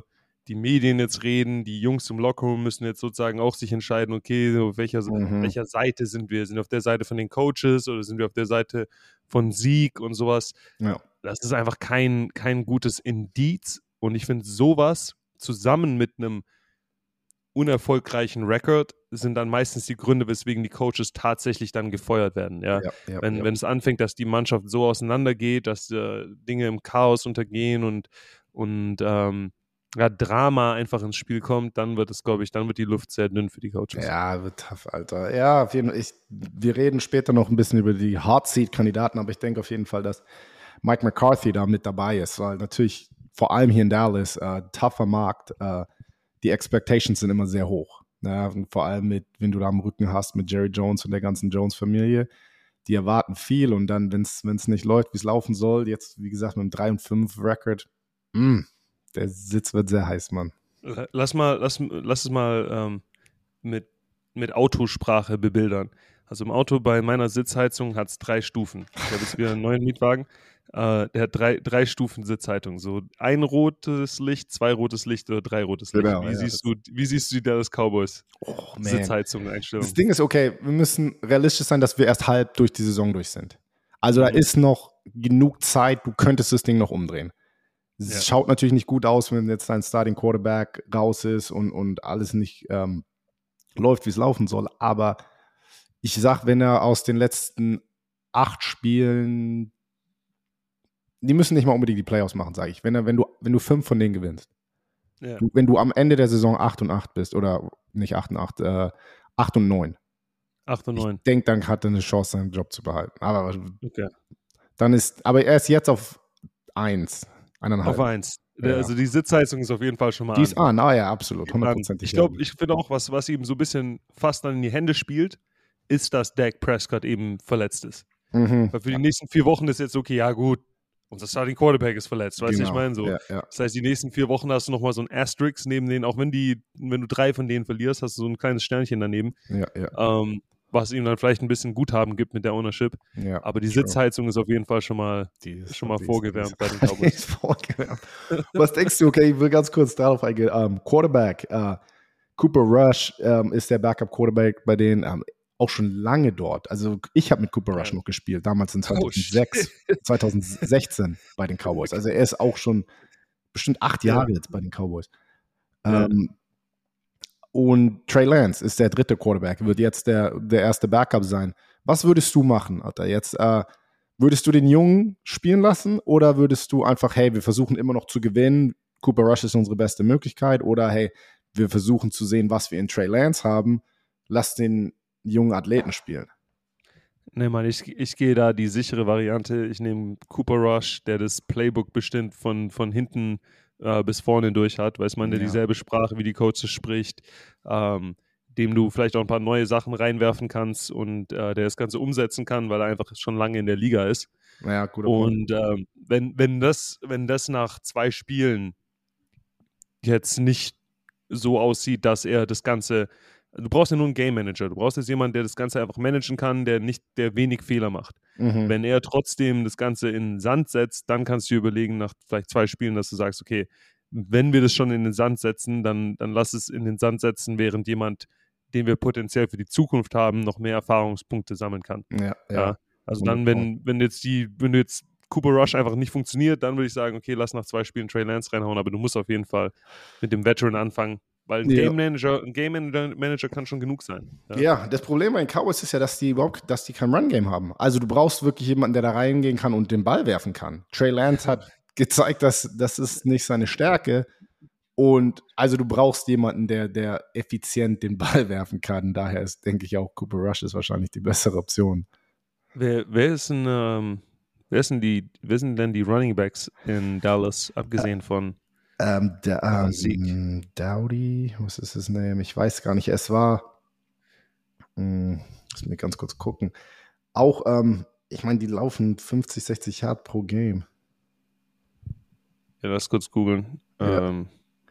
die Medien jetzt reden, die Jungs im Lockerroom müssen jetzt sozusagen auch sich entscheiden, okay, auf welcher, Mhm. welcher Seite sind wir? Sind wir auf der Seite von den Coaches oder sind wir auf der Seite von Sieg und sowas? Ja. Das ist einfach kein, kein gutes Indiz. Und ich finde, sowas zusammen mit einem unerfolgreichen Rekord sind dann meistens die Gründe, weswegen die Coaches tatsächlich dann gefeuert werden. Ja? Ja, ja, wenn, ja. wenn es anfängt, dass die Mannschaft so auseinandergeht, dass äh, Dinge im Chaos untergehen und, und ähm, ja, Drama einfach ins Spiel kommt, dann wird es, glaube ich, dann wird die Luft sehr dünn für die Coaches. Ja, wird tough, Alter. Ja, auf jeden Fall. Ich, wir reden später noch ein bisschen über die Hot Seat-Kandidaten, aber ich denke auf jeden Fall, dass Mike McCarthy da mit dabei ist, weil natürlich vor allem hier in Dallas, äh, tougher Markt, äh, die Expectations sind immer sehr hoch. Ja, und vor allem mit, wenn du da am Rücken hast mit Jerry Jones und der ganzen Jones-Familie, die erwarten viel und dann, wenn es nicht läuft, wie es laufen soll, jetzt, wie gesagt, mit einem drei und fünf Record, mh, der Sitz wird sehr heiß, Mann. Lass mal, lass, lass es mal ähm, mit, mit Autosprache bebildern. Also im Auto bei meiner Sitzheizung hat es drei Stufen. Ich habe jetzt wieder einen neuen Mietwagen. Äh, der hat drei, drei Stufen Sitzheizung. So ein rotes Licht, zwei rotes Licht oder drei rotes Licht. Genau, wie, ja, siehst du, wie siehst du die Dallas Cowboys? Oh, man. Sitzheizung, Einstellung. Das Ding ist, okay, wir müssen realistisch sein, dass wir erst halb durch die Saison durch sind. Also Mhm. da ist noch genug Zeit, du könntest das Ding noch umdrehen. Es Ja. schaut natürlich nicht gut aus, wenn jetzt dein Starting Quarterback raus ist und, und alles nicht ähm, läuft, wie es laufen soll. Aber ich sag, wenn er aus den letzten acht Spielen, die müssen nicht mal unbedingt die Playoffs machen, sage ich. Wenn, er, wenn, du, wenn du fünf von denen gewinnst, Ja. du, wenn du am Ende der Saison acht und acht bist, oder nicht acht und acht, äh, acht und neun, acht und neun. ich denke, dann hat er eine Chance, seinen Job zu behalten. Aber Okay. dann ist, aber er ist jetzt auf eins, eineinhalb. Auf eins. Ja. Also die Sitzheizung ist auf jeden Fall schon mal Die ist an. an, ah ja, absolut, hundertprozentig. Ich glaube, ich finde auch, was, was ihm so ein bisschen fast dann in die Hände spielt, ist, dass Dak Prescott eben verletzt ist. Mhm. Weil für die nächsten vier Wochen ist jetzt okay, ja gut, unser Starting Quarterback ist verletzt, weißt du, Genau. ich meine so. Ja, ja. Das heißt, die nächsten vier Wochen hast du nochmal so ein Asterisk neben denen, auch wenn die, wenn du drei von denen verlierst, hast du so ein kleines Sternchen daneben, Ja, ja, ähm, was ihm dann vielleicht ein bisschen Guthaben gibt mit der Ownership. ja. Aber die True. Sitzheizung ist auf jeden Fall schon mal, Die ist schon mal die ist- vorgewärmt die bei den ist- Cowboys. die ist vorgewärmt. Was denkst du, okay, ich will ganz kurz darauf eingehen. Um, Quarterback, uh, Cooper Rush um, ist der Backup-Quarterback bei denen, um, auch schon lange dort. Also ich habe mit Cooper Rush Ja. noch gespielt, damals in Oh, zweitausendsechs, zweitausendsechzehn bei den Cowboys. Also er ist auch schon bestimmt acht Ja. Jahre jetzt bei den Cowboys. Ja. Um, und Trey Lance ist der dritte Quarterback, wird jetzt der, der erste Backup sein. Was würdest du machen, Alter? Jetzt, äh, würdest du den Jungen spielen lassen oder würdest du einfach, hey, wir versuchen immer noch zu gewinnen, Cooper Rush ist unsere beste Möglichkeit, oder hey, wir versuchen zu sehen, was wir in Trey Lance haben, lass den jungen Athleten spielen. Nee, Mann, ich, ich gehe da die sichere Variante. Ich nehme Cooper Rush, der das Playbook bestimmt von, von hinten äh, bis vorne durch hat, weiß man, der Ja. dieselbe Sprache wie die Coaches spricht, ähm, dem du vielleicht auch ein paar neue Sachen reinwerfen kannst und äh, der das Ganze umsetzen kann, weil er einfach schon lange in der Liga ist. Naja, guter Punkt. Und ähm, wenn, wenn, das, wenn das nach zwei Spielen jetzt nicht so aussieht, dass er das Ganze, du brauchst ja nur einen Game Manager, du brauchst jetzt jemanden, der das Ganze einfach managen kann, der nicht, der wenig Fehler macht. Mhm. Wenn er trotzdem das Ganze in den Sand setzt, dann kannst du dir überlegen, nach vielleicht zwei Spielen, dass du sagst, okay, wenn wir das schon in den Sand setzen, dann, dann lass es in den Sand setzen, während jemand, den wir potenziell für die Zukunft haben, noch mehr Erfahrungspunkte sammeln kann. Ja, ja. Ja. Also Guter dann, wenn, wenn jetzt die, wenn du jetzt Cooper Rush einfach nicht funktioniert, dann würde ich sagen, okay, lass nach zwei Spielen Trey Lance reinhauen, aber du musst auf jeden Fall mit dem Veteran anfangen, weil ein Ja. Game Manager, ein Game Manager, Manager kann schon genug sein. Ja. Ja, das Problem bei den Cowboys ist ja, dass die überhaupt, dass die kein Run-Game haben. Also du brauchst wirklich jemanden, der da reingehen kann und den Ball werfen kann. Trey Lance hat gezeigt, dass das ist nicht seine Stärke. Und also du brauchst jemanden, der, der effizient den Ball werfen kann. Daher ist, denke ich, auch Cooper Rush ist wahrscheinlich die bessere Option. Wer, wer ist denn, ähm, wer sind die, wer sind denn die Running Backs in Dallas, abgesehen von Ähm, der, Ah, ähm, Sieg. Dowdy, was ist his name? Ich weiß gar nicht. Es war, mh, lass mich ganz kurz gucken. Auch, ähm, ich meine, die laufen fünfzig, sechzig Yard pro Game. Ja, lass kurz googeln. Ja. Ähm,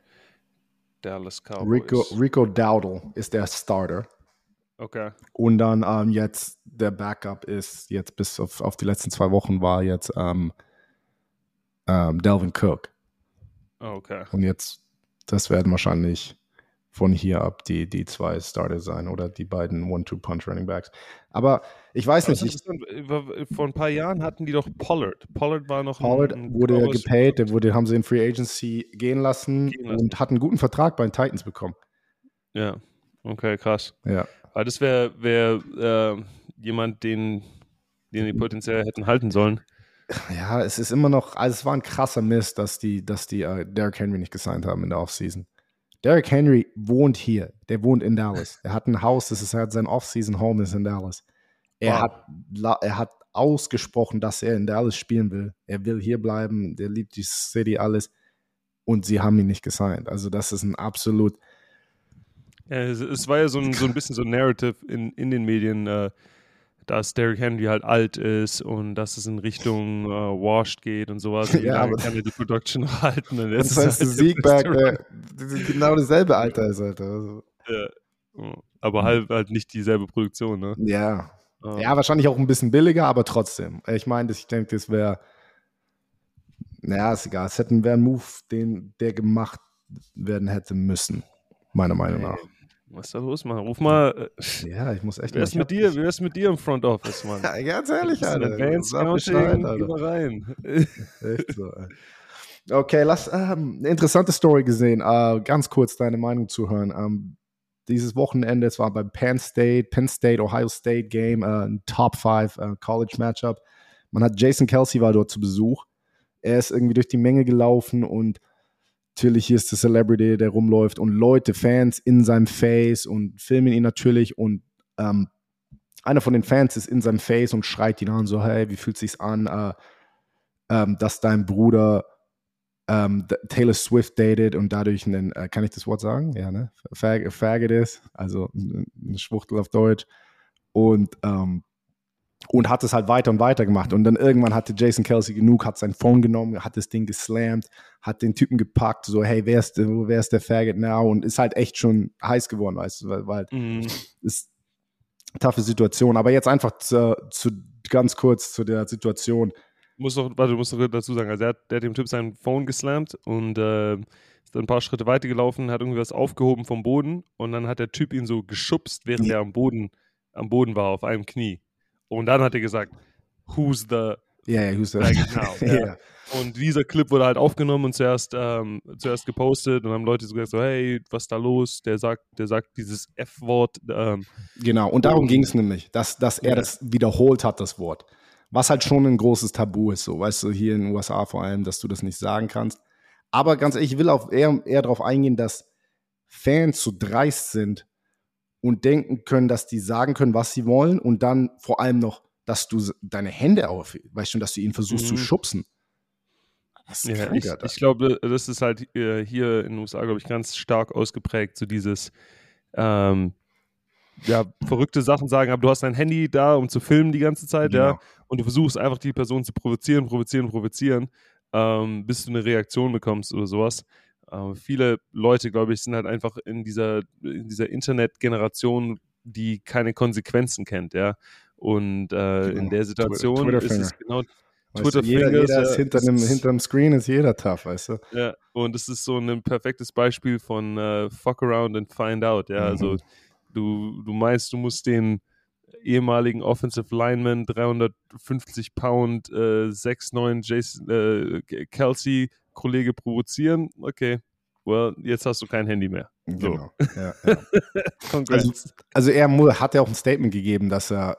Dallas Cowboys. Rico, Rico Dowdle ist der Starter. Okay. Und dann ähm, jetzt der Backup ist jetzt bis auf, auf die letzten zwei Wochen war jetzt ähm, ähm, Dalvin Cook. Oh, okay. Und jetzt das werden wahrscheinlich von hier ab die, die zwei Starter sein oder die beiden One-Two-Punch-Running-Backs. Aber ich weiß Aber nicht. Ich, vor ein paar Jahren hatten die doch Pollard. Pollard war noch Pollard ein, ein wurde Cowboys- gepaid, der wurde, haben sie in Free Agency gehen lassen, Gehen lassen. und hat einen guten Vertrag bei den Titans bekommen. Ja, okay, krass. Ja. Aber das wäre wär, äh, jemand, den, den die potenziell hätten halten sollen. Ja, es ist immer noch, also es war ein krasser Mist, dass die, dass die uh, Derrick Henry nicht gesigned haben in der Offseason. Derrick Henry wohnt hier, der wohnt in Dallas. Er hat ein Haus, das ist, er hat sein Off-Season-Home ist in Dallas. Er, Wow. hat, er hat ausgesprochen, dass er in Dallas spielen will. Er will hier bleiben, der liebt die City, alles. Und sie haben ihn nicht gesigned. Also das ist ein absolut... Ja, es, es war ja so ein, so ein bisschen so ein Narrative in, in den Medien, äh, dass Derrick Henry halt alt ist und dass es in Richtung äh, Washed geht und sowas. Wie Ja, lange aber- kann er die Production halten? Und Das jetzt heißt, ist der halt Siegberg, Mister äh, das ist genau dasselbe Alter ist, Alter. Also, Ja. Aber halt, halt nicht dieselbe Produktion, ne? ja. Ähm, Ja, wahrscheinlich auch ein bisschen billiger, aber trotzdem. Ich meine, ich denke, das wäre, naja, ist egal. Es hätte wäre ein Move, den der gemacht werden hätte müssen, meiner Meinung nach. Was ist da los, Mann? Ruf mal. Äh, Ja, ich muss echt wer ist mal- mit dir? Wer ist mit dir im Front Office, Mann? Ja, ganz ehrlich, Das ist ein Alter. Advanced Sag Bescheid, Scouting, Alter. geh mal rein. Echt so, ey. Okay, lass ähm, eine interessante Story gesehen. Äh, ganz kurz deine Meinung zu hören. Ähm, dieses Wochenende, es war beim Penn State, Penn State, Ohio State Game, äh, ein Top fünf äh, College Matchup. Man hat Jason Kelsey war dort zu Besuch. Er ist irgendwie durch die Menge gelaufen und natürlich hier ist der Celebrity, der rumläuft und Leute, Fans in seinem Face und filmen ihn natürlich und ähm, einer von den Fans ist in seinem Face und schreit ihn an, so, hey, wie fühlt sich's an, äh, ähm, dass dein Bruder ähm, Taylor Swift datet und dadurch einen, äh, kann ich das Wort sagen? Ja, ne? Fag Faggot ist, also eine Schwuchtel auf Deutsch. Und, ähm, und hat es halt weiter und weiter gemacht. Und dann irgendwann hatte Jason Kelsey genug, hat sein Phone genommen, hat das Ding geslammt, hat den Typen gepackt, so, hey, wer ist, wer ist der Faggot now? Und ist halt echt schon heiß geworden, weißt du, weil, weil Mhm. ist eine taffe Situation. Aber jetzt einfach zu, zu ganz kurz zu der Situation. Muss doch, warte, du musst doch dazu sagen, also er hat, der hat dem Typ sein Phone geslammt und äh, ist dann ein paar Schritte weiter gelaufen, hat irgendwie was aufgehoben vom Boden und dann hat der Typ ihn so geschubst, während Ja. er am Boden, am Boden war, auf einem Knie. Und dann hat er gesagt, who's the Ja, ja, who's the faggot now? ja. Ja. Und dieser Clip wurde halt aufgenommen und zuerst, ähm, zuerst gepostet und haben Leute so gesagt, so, hey, was ist da los? Der sagt, der sagt dieses F-Wort. Ähm, Genau, und darum Und- ging es nämlich, dass, dass er Ja. das wiederholt hat, das Wort. Was halt schon ein großes Tabu ist, so, weißt du, hier in den U S A vor allem, dass du das nicht sagen kannst. Aber ganz ehrlich, ich will auch eher, eher darauf eingehen, dass Fans so dreist sind und denken können, dass die sagen können, was sie wollen und dann vor allem noch, dass du deine Hände auf, weißt du, dass du ihn versuchst zu Mhm. schubsen. Das ist Ja, krank, ich, Alter. ich glaube, das ist halt äh, hier in den U S A, glaube ich, ganz stark ausgeprägt, so dieses ähm, ja, verrückte Sachen sagen, aber du hast dein Handy da, um zu filmen die ganze Zeit, ja, Genau. und du versuchst einfach die Person zu provozieren, provozieren, provozieren, ähm, bis du eine Reaktion bekommst oder sowas. Äh, viele Leute, glaube ich, sind halt einfach in dieser, in dieser Internet-Generation, die keine Konsequenzen kennt, ja, und äh, Genau. in der Situation ist Twitter-Finger. es genau Weißt du, jeder, Twitter-Fingers, jeder ist ja, hinter es dem, ist- hinterm Screen ist jeder tough, weißt du. Ja, und es ist so ein perfektes Beispiel von äh, fuck around and find out. Ja, Mhm. also du, du meinst, du musst den ehemaligen Offensive Lineman, dreihundertfünfzig Pound, äh, sechs neun Jason äh, Kelsey Kollege provozieren. Okay, well, jetzt hast du kein Handy mehr. So. Genau. Ja, ja. Congrats. Also er mu- hat ja auch ein Statement gegeben, dass er,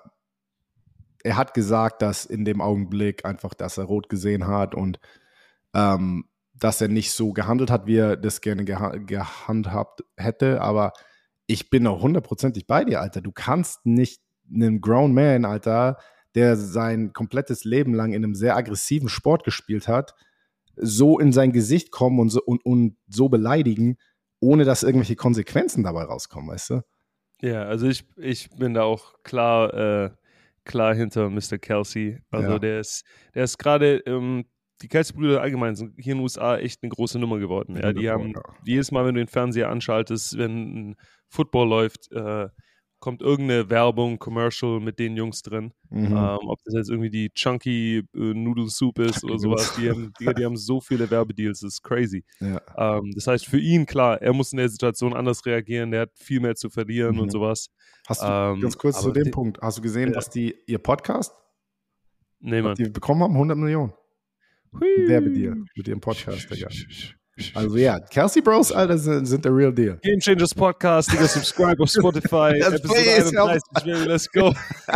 er hat gesagt, dass in dem Augenblick einfach, dass er rot gesehen hat und ähm, dass er nicht so gehandelt hat, wie er das gerne geha gehandhabt hätte, aber ich bin auch hundertprozentig bei dir, Alter. Du kannst nicht einem Grown Man, Alter, der sein komplettes Leben lang in einem sehr aggressiven Sport gespielt hat, so in sein Gesicht kommen und so, und, und so beleidigen, ohne dass irgendwelche Konsequenzen dabei rauskommen, weißt du? Ja, also ich, ich bin da auch klar, äh, klar hinter Mister Kelsey. Also Ja. der ist, der ist gerade, ähm, die Kelsey-Brüder allgemein sind hier in den U S A echt eine große Nummer geworden. Ja, die haben Ja. jedes Mal, wenn du den Fernseher anschaltest, wenn ein Football läuft, äh, kommt irgendeine Werbung, Commercial mit den Jungs drin. Mhm. Ähm, ob das jetzt irgendwie die Chunky äh, Noodle Soup ist oder sowas. Die haben, die, die haben so viele Werbedeals, das ist crazy. Ja. Ähm, das heißt, für ihn, klar, er muss in der Situation anders reagieren, der hat viel mehr zu verlieren mhm. und sowas. Hast du, ähm, ganz kurz zu dem Punkt, hast du gesehen, ja. was die, ihr Podcast, nee, was die bekommen haben? hundert Millionen. Werbedeal mit ihrem Podcast, Digga. Also ja, Kelsey Bros, Alter, sind, sind der real deal. Game Changers Podcast, Digga, subscribe auf Spotify. Episode einunddreißig, baby, let's go.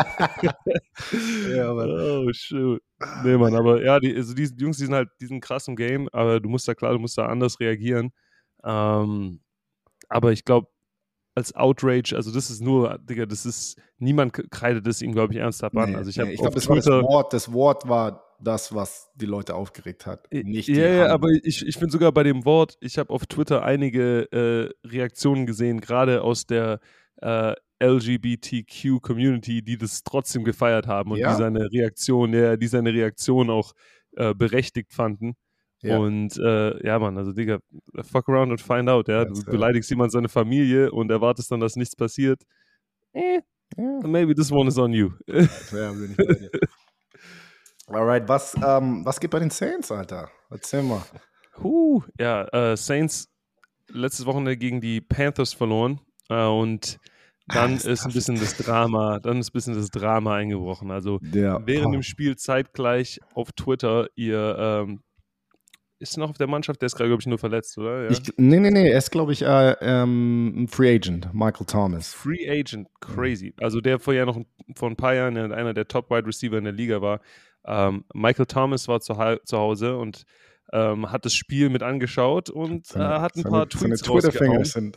Ja, Mann. Oh, shoot. Nee, Mann, aber ja, die, also diese Jungs, die sind halt, die sind krass im Game, aber du musst da, klar, du musst da anders reagieren. Ähm, aber ich glaube, als Outrage, also das ist nur, Digga, das ist, niemand kreidet das ihm, glaube ich, ernsthaft an. Nee, also ich nee, habe ich glaube, das war das Wort, das Wort war das, was die Leute aufgeregt hat. Nicht ja, die ja, aber ich, ich finde sogar bei dem Wort, ich habe auf Twitter einige äh, Reaktionen gesehen, gerade aus der äh, L G B T Q-Community, die das trotzdem gefeiert haben und ja? die seine Reaktion, ja, die seine Reaktion auch äh, berechtigt fanden. Ja. Und äh, ja, Mann, also Digga, fuck around and find out, ja. Du beleidigst jemand seine Familie und erwartest dann, dass nichts passiert. Eh, yeah. Maybe this one is on you. Ja, bin ich bei dir. Alright, was, ähm, was geht bei den Saints, Alter? Erzähl mal. Huh, ja, äh, Saints letztes Wochenende gegen die Panthers verloren äh, und dann ah, ist ein bisschen das Drama, dann ist ein bisschen das Drama eingebrochen. Also ja. während oh. dem Spiel zeitgleich auf Twitter ihr ähm, ist noch auf der Mannschaft, der ist gerade, glaube ich, nur verletzt, oder? Ja. Ich, nee, nee, nee, er ist, glaube ich, äh, ähm, ein Free Agent, Michael Thomas. Free Agent, crazy. Also der vor ja noch vor ein paar Jahren einer der Top-Wide Receiver in der Liga war. Ähm, Michael Thomas war zu, zu Hause und ähm, hat das Spiel mit angeschaut und seine, äh, hat ein seine, paar Tweets seine Twitter-Finger sind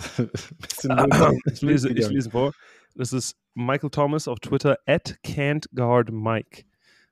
ich, lese, ich lese vor. Das ist Michael Thomas auf Twitter, at can't guard Mike.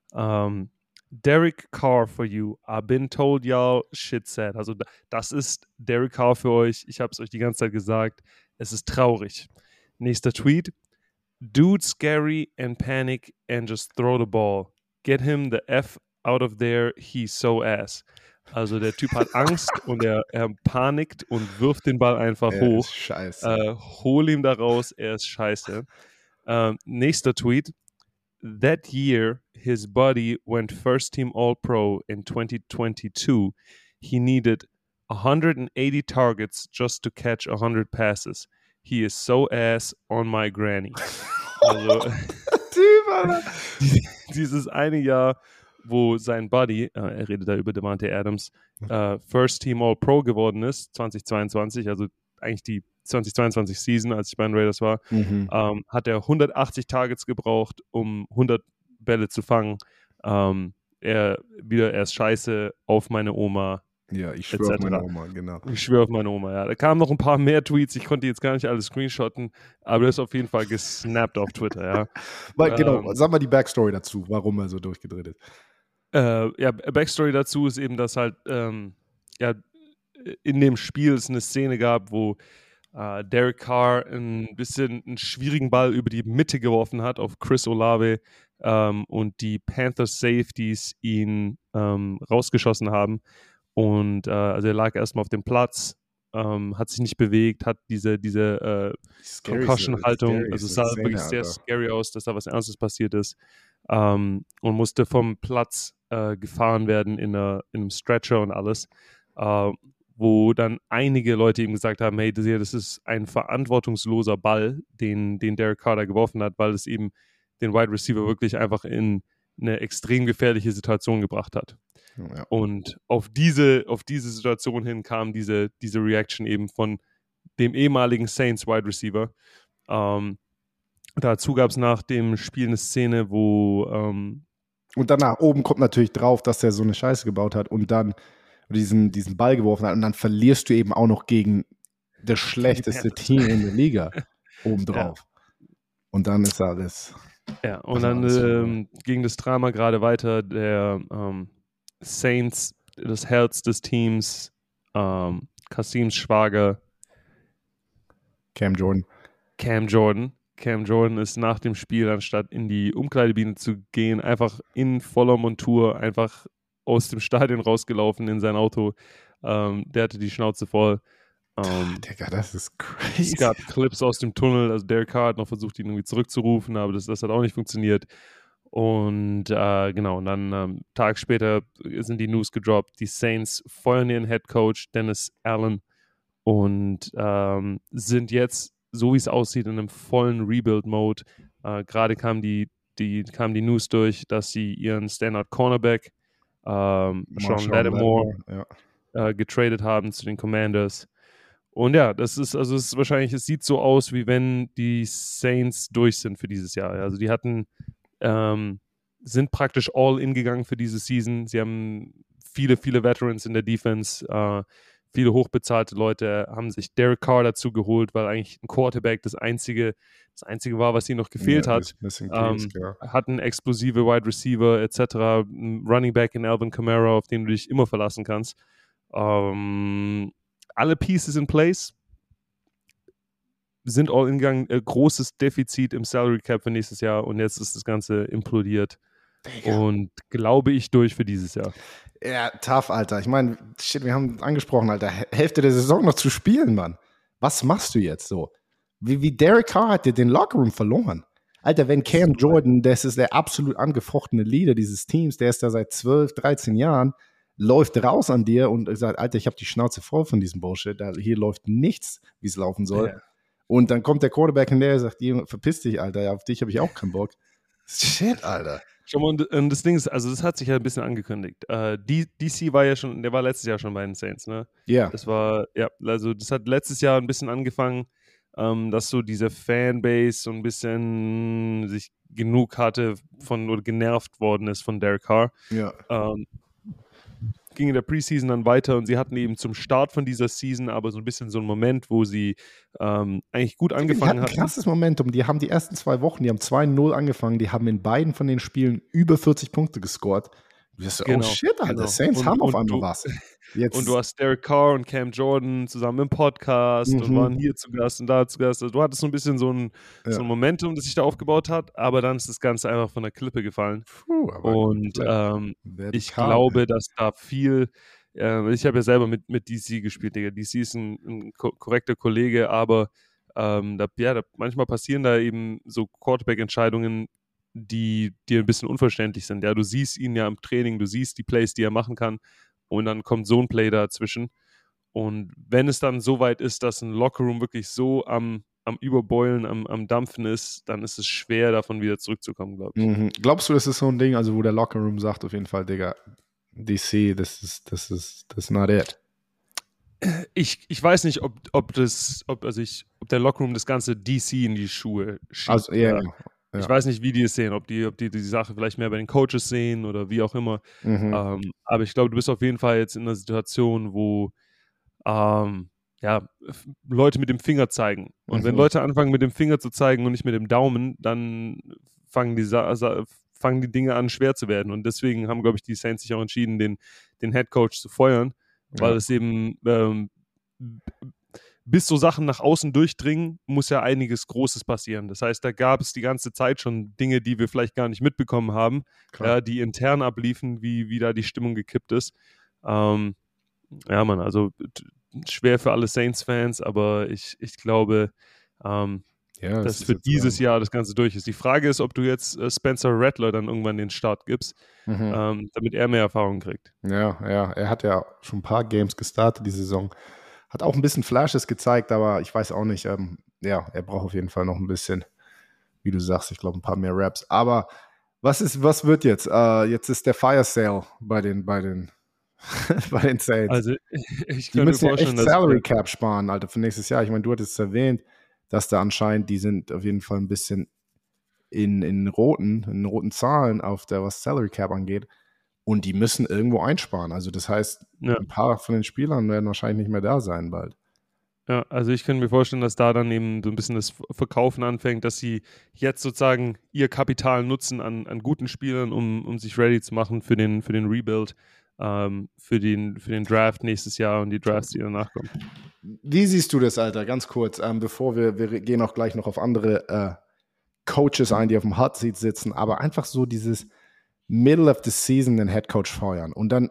Ähm, Derek Carr for you. I've been told y'all shit sad. Also das ist Derek Carr für euch. Ich habe es euch die ganze Zeit gesagt. Es ist traurig. Nächster Tweet. Dude scary and panic and just throw the ball. Get him the F out of there. He's so ass. Also der Typ hat Angst und er, er panikt und wirft den Ball einfach er hoch. Ist scheiße. Äh, hol ihm da raus. Er ist scheiße. Ähm, nächster Tweet. That year, his buddy went first team All-Pro in twenty twenty-two. He needed one hundred eighty targets just to catch one hundred passes. He is so ass on my granny. Also, Typ, Alter. Dieses eine Jahr, wo sein Buddy, äh, er redet da über Davante Adams, äh, First Team All-Pro geworden ist, zwanzig zweiundzwanzig, also eigentlich die zwanzig zweiundzwanzig Season, als ich bei den Raiders war, mhm. ähm, hat er hundertachtzig Targets gebraucht, um hundert Bälle zu fangen. Ähm, er wieder, er ist scheiße auf meine Oma. Ja, ich schwöre auf meine Oma, genau. Ich schwöre auf meine Oma, ja. Da kamen noch ein paar mehr Tweets, ich konnte jetzt gar nicht alles screenshotten, aber er ist auf jeden Fall gesnappt auf Twitter, ja. Weil, genau, ähm, sag mal die Backstory dazu, warum er so durchgedreht ist. Äh, ja, Backstory dazu ist eben, dass halt ähm, ja, in dem Spiel es eine Szene gab, wo äh, Derek Carr ein bisschen einen schwierigen Ball über die Mitte geworfen hat auf Chris Olave ähm, und die Panthers Safeties ihn ähm, rausgeschossen haben. Und äh, also er lag erstmal auf dem Platz, ähm, hat sich nicht bewegt, hat diese, diese äh, Concussion-Haltung, also es sah Szene, wirklich sehr Alter. scary aus, dass da was Ernstes passiert ist, ähm, und musste vom Platz äh, gefahren werden in, einer, in einem Stretcher und alles, äh, wo dann einige Leute ihm gesagt haben, hey, das, hier, das ist ein verantwortungsloser Ball, den, den Derek Carr da geworfen hat, weil es eben den Wide Receiver wirklich einfach in eine extrem gefährliche Situation gebracht hat. Ja. Und auf diese, auf diese Situation hin kam diese, diese Reaction eben von dem ehemaligen Saints Wide Receiver. Ähm, dazu gab es nach dem Spiel eine Szene, wo ähm, und danach oben kommt natürlich drauf, dass er so eine Scheiße gebaut hat und dann diesen, diesen Ball geworfen hat und dann verlierst du eben auch noch gegen das schlechteste Team in der Liga obendrauf. Ja. Und dann ist alles... Ja, und dann ähm, ging das Drama gerade weiter. Der ähm, Saints, das Herz des Teams, ähm, Kasims Schwager. Cam Jordan. Cam Jordan. Cam Jordan ist nach dem Spiel, anstatt in die Umkleidekabine zu gehen, einfach in voller Montur, einfach aus dem Stadion rausgelaufen in sein Auto. Ähm, der hatte die Schnauze voll. Ähm, Digga, das ist crazy. Es gab Clips aus dem Tunnel, also Derek Carr hat noch versucht, ihn irgendwie zurückzurufen, aber das, das hat auch nicht funktioniert. Und äh, genau, und dann ähm, Tag später sind die News gedroppt, die Saints feuern ihren Head Coach Dennis Allen und ähm, sind jetzt, so wie es aussieht, in einem vollen Rebuild-Mode. Äh, Gerade kam die, die, kam die News durch, dass sie ihren Standard-Cornerback ähm, Sean Lattimore ja. äh, getradet haben zu den Commanders. Und ja, das ist, also es ist wahrscheinlich, es sieht so aus, wie wenn die Saints durch sind für dieses Jahr. Also die hatten, ähm, sind praktisch all in gegangen für diese Season. Sie haben viele, viele Veterans in der Defense, äh, viele hochbezahlte Leute, haben sich Derek Carr dazu geholt, weil eigentlich ein Quarterback das einzige, das einzige war, was ihnen noch gefehlt ja, hat. Case, ähm, ja. Hatten explosive Wide Receiver et cetera, Running Back in Alvin Kamara, auf den du dich immer verlassen kannst. Ähm, alle Pieces in place, sind all in gegangen, äh, großes Defizit im Salary Cap für nächstes Jahr und jetzt ist das Ganze implodiert. Digga. Und glaube ich durch für dieses Jahr. Ja, tough, Alter. Ich meine, shit, wir haben angesprochen, Alter, Hälfte der Saison noch zu spielen, Mann. Was machst du jetzt so? Wie, wie Derek Carr hat dir den Lockerroom verloren. Alter, wenn Cam Jordan, das ist der absolut angefochtene Leader dieses Teams, der ist da seit zwölf, dreizehn Jahren, läuft raus an dir und sagt, Alter, ich habe die Schnauze voll von diesem Bullshit. Hier läuft nichts, wie es laufen soll. Ja. Und dann kommt der Quarterback hinterher und sagt, verpiss dich, Alter, auf dich habe ich auch keinen Bock. Shit, Alter. Schau mal, und das Ding ist, also das hat sich ja ein bisschen angekündigt. Uh, D C war ja schon, der war letztes Jahr schon bei den Saints, ne? Ja. Yeah. Das war, ja, also das hat letztes Jahr ein bisschen angefangen, ähm, dass so diese Fanbase so ein bisschen sich genug hatte von oder genervt worden ist von Derek Carr. Ja. Ähm, ging in der Preseason dann weiter und sie hatten eben zum Start von dieser Season aber so ein bisschen so einen Moment, wo sie ähm, eigentlich gut angefangen hatten. Ein krasses Momentum. Die haben die ersten zwei Wochen, die haben zwei null angefangen, die haben in beiden von den Spielen über vierzig Punkte gescored. So, genau, oh shit, Alter, genau. Saints und, haben auf und einmal du, was. Jetzt. Und du hast Derek Carr und Cam Jordan zusammen im Podcast Mhm. und waren hier zu Gast und da zu Gast. Also du hattest so ein bisschen so ein, Ja. so ein Momentum, das sich da aufgebaut hat, aber dann ist das Ganze einfach von der Klippe gefallen. Puh, und ähm, ich glaube, dass da viel, äh, ich habe ja selber mit, mit D C gespielt, Digga. D C ist ein, ein ko- korrekter Kollege, aber ähm, da, ja, da, manchmal passieren da eben so Quarterback-Entscheidungen, die dir ein bisschen unverständlich sind. Ja, du siehst ihn ja im Training, du siehst die Plays, die er machen kann. Und dann kommt so ein Play dazwischen. Und wenn es dann so weit ist, dass ein Lockerroom wirklich so am, am Überbeulen, am, am Dampfen ist, dann ist es schwer, davon wieder zurückzukommen, glaube ich. Mhm. Glaubst du, das ist so ein Ding, also wo der Lockerroom sagt auf jeden Fall, Digga, D C, das ist, das ist, das ist not it. Ich, ich weiß nicht, ob, ob das, ob, also ich, ob der Lockerroom das ganze D C in die Schuhe schiebt. Also, yeah, ja. Ja. Ich weiß nicht, wie die es sehen, ob die, ob die die Sache vielleicht mehr bei den Coaches sehen oder wie auch immer. Mhm. Ähm, aber ich glaube, du bist auf jeden Fall jetzt in einer Situation, wo ähm, ja, Leute mit dem Finger zeigen. Und Mhm. wenn Leute anfangen, mit dem Finger zu zeigen und nicht mit dem Daumen, dann fangen die, Sa- Sa- fangen die Dinge an, schwer zu werden. Und deswegen haben, glaube ich, die Saints sich auch entschieden, den, den Head Coach zu feuern, weil Ja. es eben ähm, bis so Sachen nach außen durchdringen, muss ja einiges Großes passieren. Das heißt, da gab es die ganze Zeit schon Dinge, die wir vielleicht gar nicht mitbekommen haben, ja, die intern abliefen, wie, wie da die Stimmung gekippt ist. Ähm, ja, Mann, also t- schwer für alle Saints-Fans, aber ich, ich glaube, ähm, Ja, dass ist für jetzt, dieses ähm, Jahr das Ganze durch ist. Die Frage ist, ob du jetzt äh, Spencer Rattler dann irgendwann den Start gibst, Mhm. ähm, damit er mehr Erfahrung kriegt. Ja, ja, er hat ja schon ein paar Games gestartet die Saison. Hat auch ein bisschen Flashes gezeigt, aber ich weiß auch nicht, ähm, ja, er braucht auf jeden Fall noch ein bisschen, wie du sagst, ich glaube, ein paar mehr Raps. Aber was ist, was wird jetzt? Äh, jetzt ist der Fire Sale bei den, bei den, bei den Saints. Also ich Die kann mir müssen ja vorstellen, echt dass Salary Cap sparen, Alter, für nächstes Jahr. Ich meine, du hattest es erwähnt, dass da anscheinend, die sind auf jeden Fall ein bisschen in, in roten, in roten Zahlen auf der, was Salary Cap angeht. Und die müssen irgendwo einsparen. Also das heißt, ja. ein paar von den Spielern werden wahrscheinlich nicht mehr da sein bald. Ja, also ich kann mir vorstellen, dass da dann eben so ein bisschen das Verkaufen anfängt, dass sie jetzt sozusagen ihr Kapital nutzen an, an guten Spielern, um, um sich ready zu machen für den, für den Rebuild, ähm, für, den, für den Draft nächstes Jahr und die Drafts, die danach kommen. Wie siehst du das, Alter? Ganz kurz, ähm, bevor wir, wir gehen auch gleich noch auf andere äh, Coaches ein, die auf dem Hot Seat sitzen, aber einfach so dieses Middle of the Season den Head Coach feuern und dann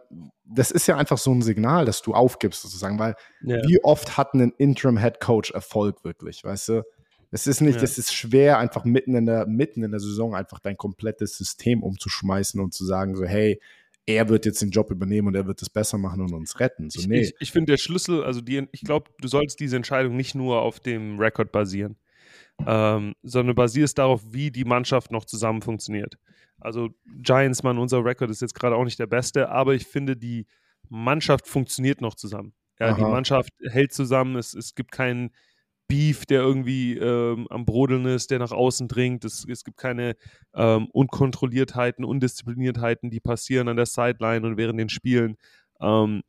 das ist ja einfach so ein Signal, dass du aufgibst sozusagen, weil Ja. wie oft hat ein Interim-Head-Coach Erfolg wirklich, weißt du? Es ist nicht, Ja. es ist schwer, einfach mitten in der, mitten in der Saison einfach dein komplettes System umzuschmeißen und zu sagen so, hey, er wird jetzt den Job übernehmen und er wird es besser machen und uns retten. So, Ich, nee. ich, ich finde, der Schlüssel, also die, ich glaube, du sollst diese Entscheidung nicht nur auf dem Rekord basieren, ähm, sondern basierst darauf, wie die Mannschaft noch zusammen funktioniert. Also Giants, Mann, unser Rekord ist jetzt gerade auch nicht der beste, aber ich finde, die Mannschaft funktioniert noch zusammen. Ja, die Aha. Mannschaft hält zusammen, es, es gibt keinen Beef, der irgendwie ähm, am Brodeln ist, der nach außen dringt. Es, es gibt keine ähm, Unkontrolliertheiten, Undiszipliniertheiten, die passieren an der Sideline und während den Spielen. Ähm,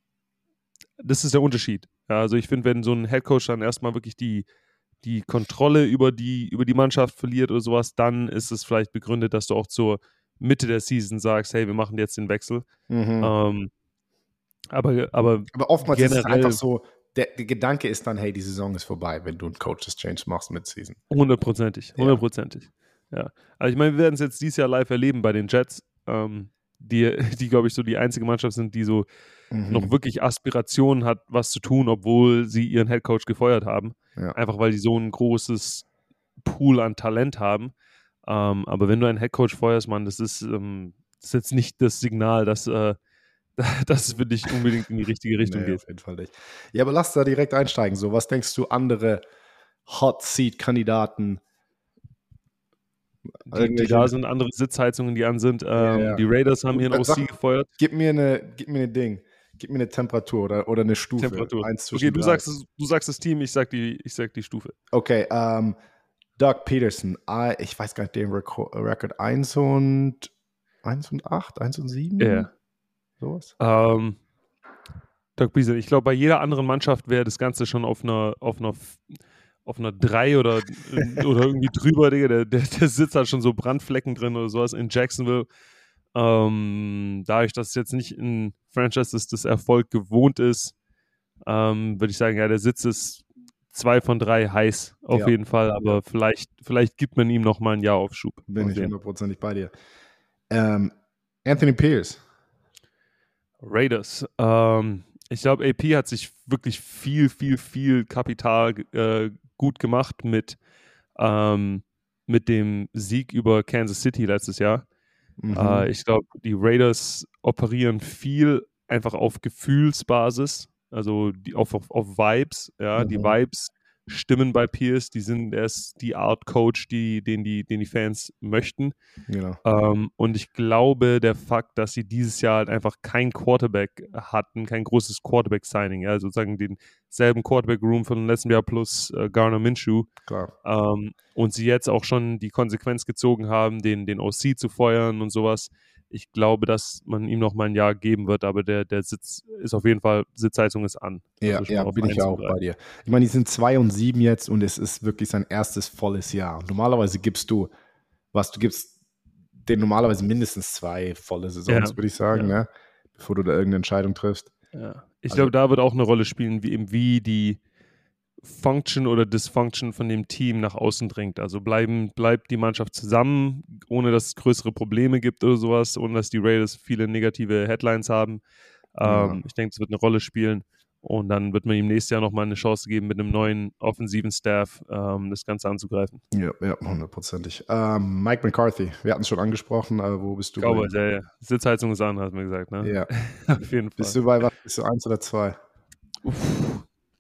das ist der Unterschied. Ja, also ich finde, wenn so ein Headcoach dann erstmal wirklich die, die Kontrolle über die, über die Mannschaft verliert oder sowas, dann ist es vielleicht begründet, dass du auch zur Mitte der Season sagst, hey, wir machen jetzt den Wechsel. Mhm. Ähm, aber, aber, Aber oftmals ist es generell- einfach so, der, der Gedanke ist dann, hey, die Saison ist vorbei, wenn du einen Coaches-Change machst mit Season. Hundertprozentig, Ja. hundertprozentig. Ja. Also ich meine, wir werden es jetzt dieses Jahr live erleben bei den Jets, ähm, die, die glaube ich, so die einzige Mannschaft sind, die so Mhm. noch wirklich Aspirationen hat, was zu tun, obwohl sie ihren Headcoach gefeuert haben. Ja. Einfach weil die so ein großes Pool an Talent haben. Ähm, aber wenn du einen Headcoach feuerst, Mann, das ist, ähm, das ist jetzt nicht das Signal, dass, äh, dass es für dich unbedingt in die richtige Richtung Nee, geht. auf jeden Fall nicht. Ja, aber lass da direkt einsteigen. So, was denkst du, andere Hot-Seat-Kandidaten? Die, die Irgendwelche- da sind, andere Sitzheizungen, die an sind. Ähm, Ja, ja. Die Raiders haben ihren O C Sag- gefeuert. Gib mir eine, gib mir ein Ding. Gib mir eine Temperatur oder, oder eine Stufe. Temperatur. Eins zwischen Okay, du drei. sagst, es- du sagst das Team, ich sag die, ich sag die Stufe. Okay, ähm, Doug Peterson. Ah, ich weiß gar nicht, den Reco- Record eins und eins und acht, eins und sieben? Ja. Sowas? Ähm, Doug Peterson, ich glaube, bei jeder anderen Mannschaft wäre das Ganze schon auf einer, auf einer, auf einer drei oder, oder irgendwie drüber, Digga. Der, der, der sitzt halt schon so Brandflecken drin oder sowas in Jacksonville. Ähm, dadurch, dass es jetzt nicht in Franchises das Erfolg gewohnt ist, ähm, würde ich sagen, ja, der Sitz ist zwei von drei heiß, auf Ja. jeden Fall, aber vielleicht, vielleicht gibt man ihm noch mal ein Jahr Aufschub. Bin Mal ich sehen. hundertprozentig bei dir. Ähm, Anthony Pierce. Raiders. Ähm, ich glaube, A P hat sich wirklich viel, viel, viel Kapital äh, gut gemacht mit, ähm, mit dem Sieg über Kansas City letztes Jahr. Mhm. Äh, ich glaube, die Raiders operieren viel einfach auf Gefühlsbasis, also die, auf, auf, auf Vibes. Ja, Mhm. die Vibes stimmen bei Pierce. Die sind er ist die Art Coach, die, den, die, den die Fans möchten. Genau. Ähm, und ich glaube, der Fakt, dass sie dieses Jahr halt einfach kein Quarterback hatten, kein großes Quarterback-Signing, ja, sozusagen denselben Quarterback-Room von letztem Jahr plus äh, Garner Minshew, Klar. ähm, und sie jetzt auch schon die Konsequenz gezogen haben, den, den O C zu feuern und sowas. Ich glaube, dass man ihm noch mal ein Jahr geben wird, aber der, der Sitz ist auf jeden Fall, Sitzheizung ist an. Ja, Also schon ja, auf bin ich eins auch und drei. bei dir. Ich meine, die sind zwei und sieben jetzt und es ist wirklich sein erstes volles Jahr. Und normalerweise gibst du, was, du gibst den normalerweise mindestens zwei volle Saisons, Ja, würde ich sagen, ja. ne? Bevor du da irgendeine Entscheidung triffst. Ja. Ich Also- glaube, da wird auch eine Rolle spielen, wie eben wie die Function oder Dysfunction von dem Team nach außen dringt. Also bleiben, bleibt die Mannschaft zusammen, ohne dass es größere Probleme gibt oder sowas, ohne dass die Raiders viele negative Headlines haben. Ja. Ähm, ich denke, es wird eine Rolle spielen. Und dann wird man ihm nächstes Jahr nochmal eine Chance geben, mit einem neuen offensiven Staff ähm, das Ganze anzugreifen. Ja, ja, hundertprozentig. Ähm, Mike McCarthy, wir hatten es schon angesprochen, aber wo bist du? Cowboys, bei- ja, ja. Sitzheizung ist an, hat man gesagt, ne? Ja. Auf jeden Fall. Bist du bei was? Bist du eins oder zwei? Uff.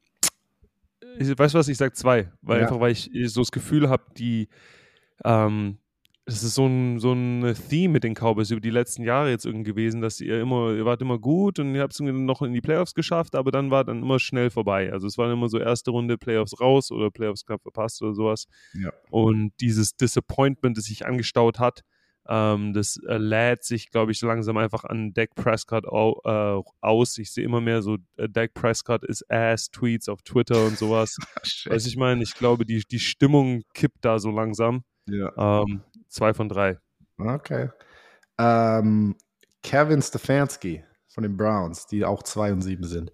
Ich, weißt du was, ich sag zwei, weil Ja. einfach, weil ich so das Gefühl habe, die, ähm, es ist so ein, so ein Theme mit den Cowboys über die letzten Jahre jetzt irgendwie gewesen, dass ihr immer, ihr wart immer gut und ihr habt es noch in die Playoffs geschafft, aber dann war dann immer schnell vorbei. Also es war immer so erste Runde Playoffs raus oder Playoffs knapp verpasst oder sowas. Ja. Und dieses Disappointment, das sich angestaut hat, ähm, das äh, lädt sich, glaube ich, langsam einfach an Dak Prescott au, äh, aus. Ich sehe immer mehr so, äh, Dak Prescott ist Ass-Tweets auf Twitter und sowas. Weißt du, ich meine, ich glaube, die, die Stimmung kippt da so langsam. Ja. Ähm, zwei von drei. Okay. Ähm, Kevin Stefanski von den Browns, die auch zwei und sieben sind.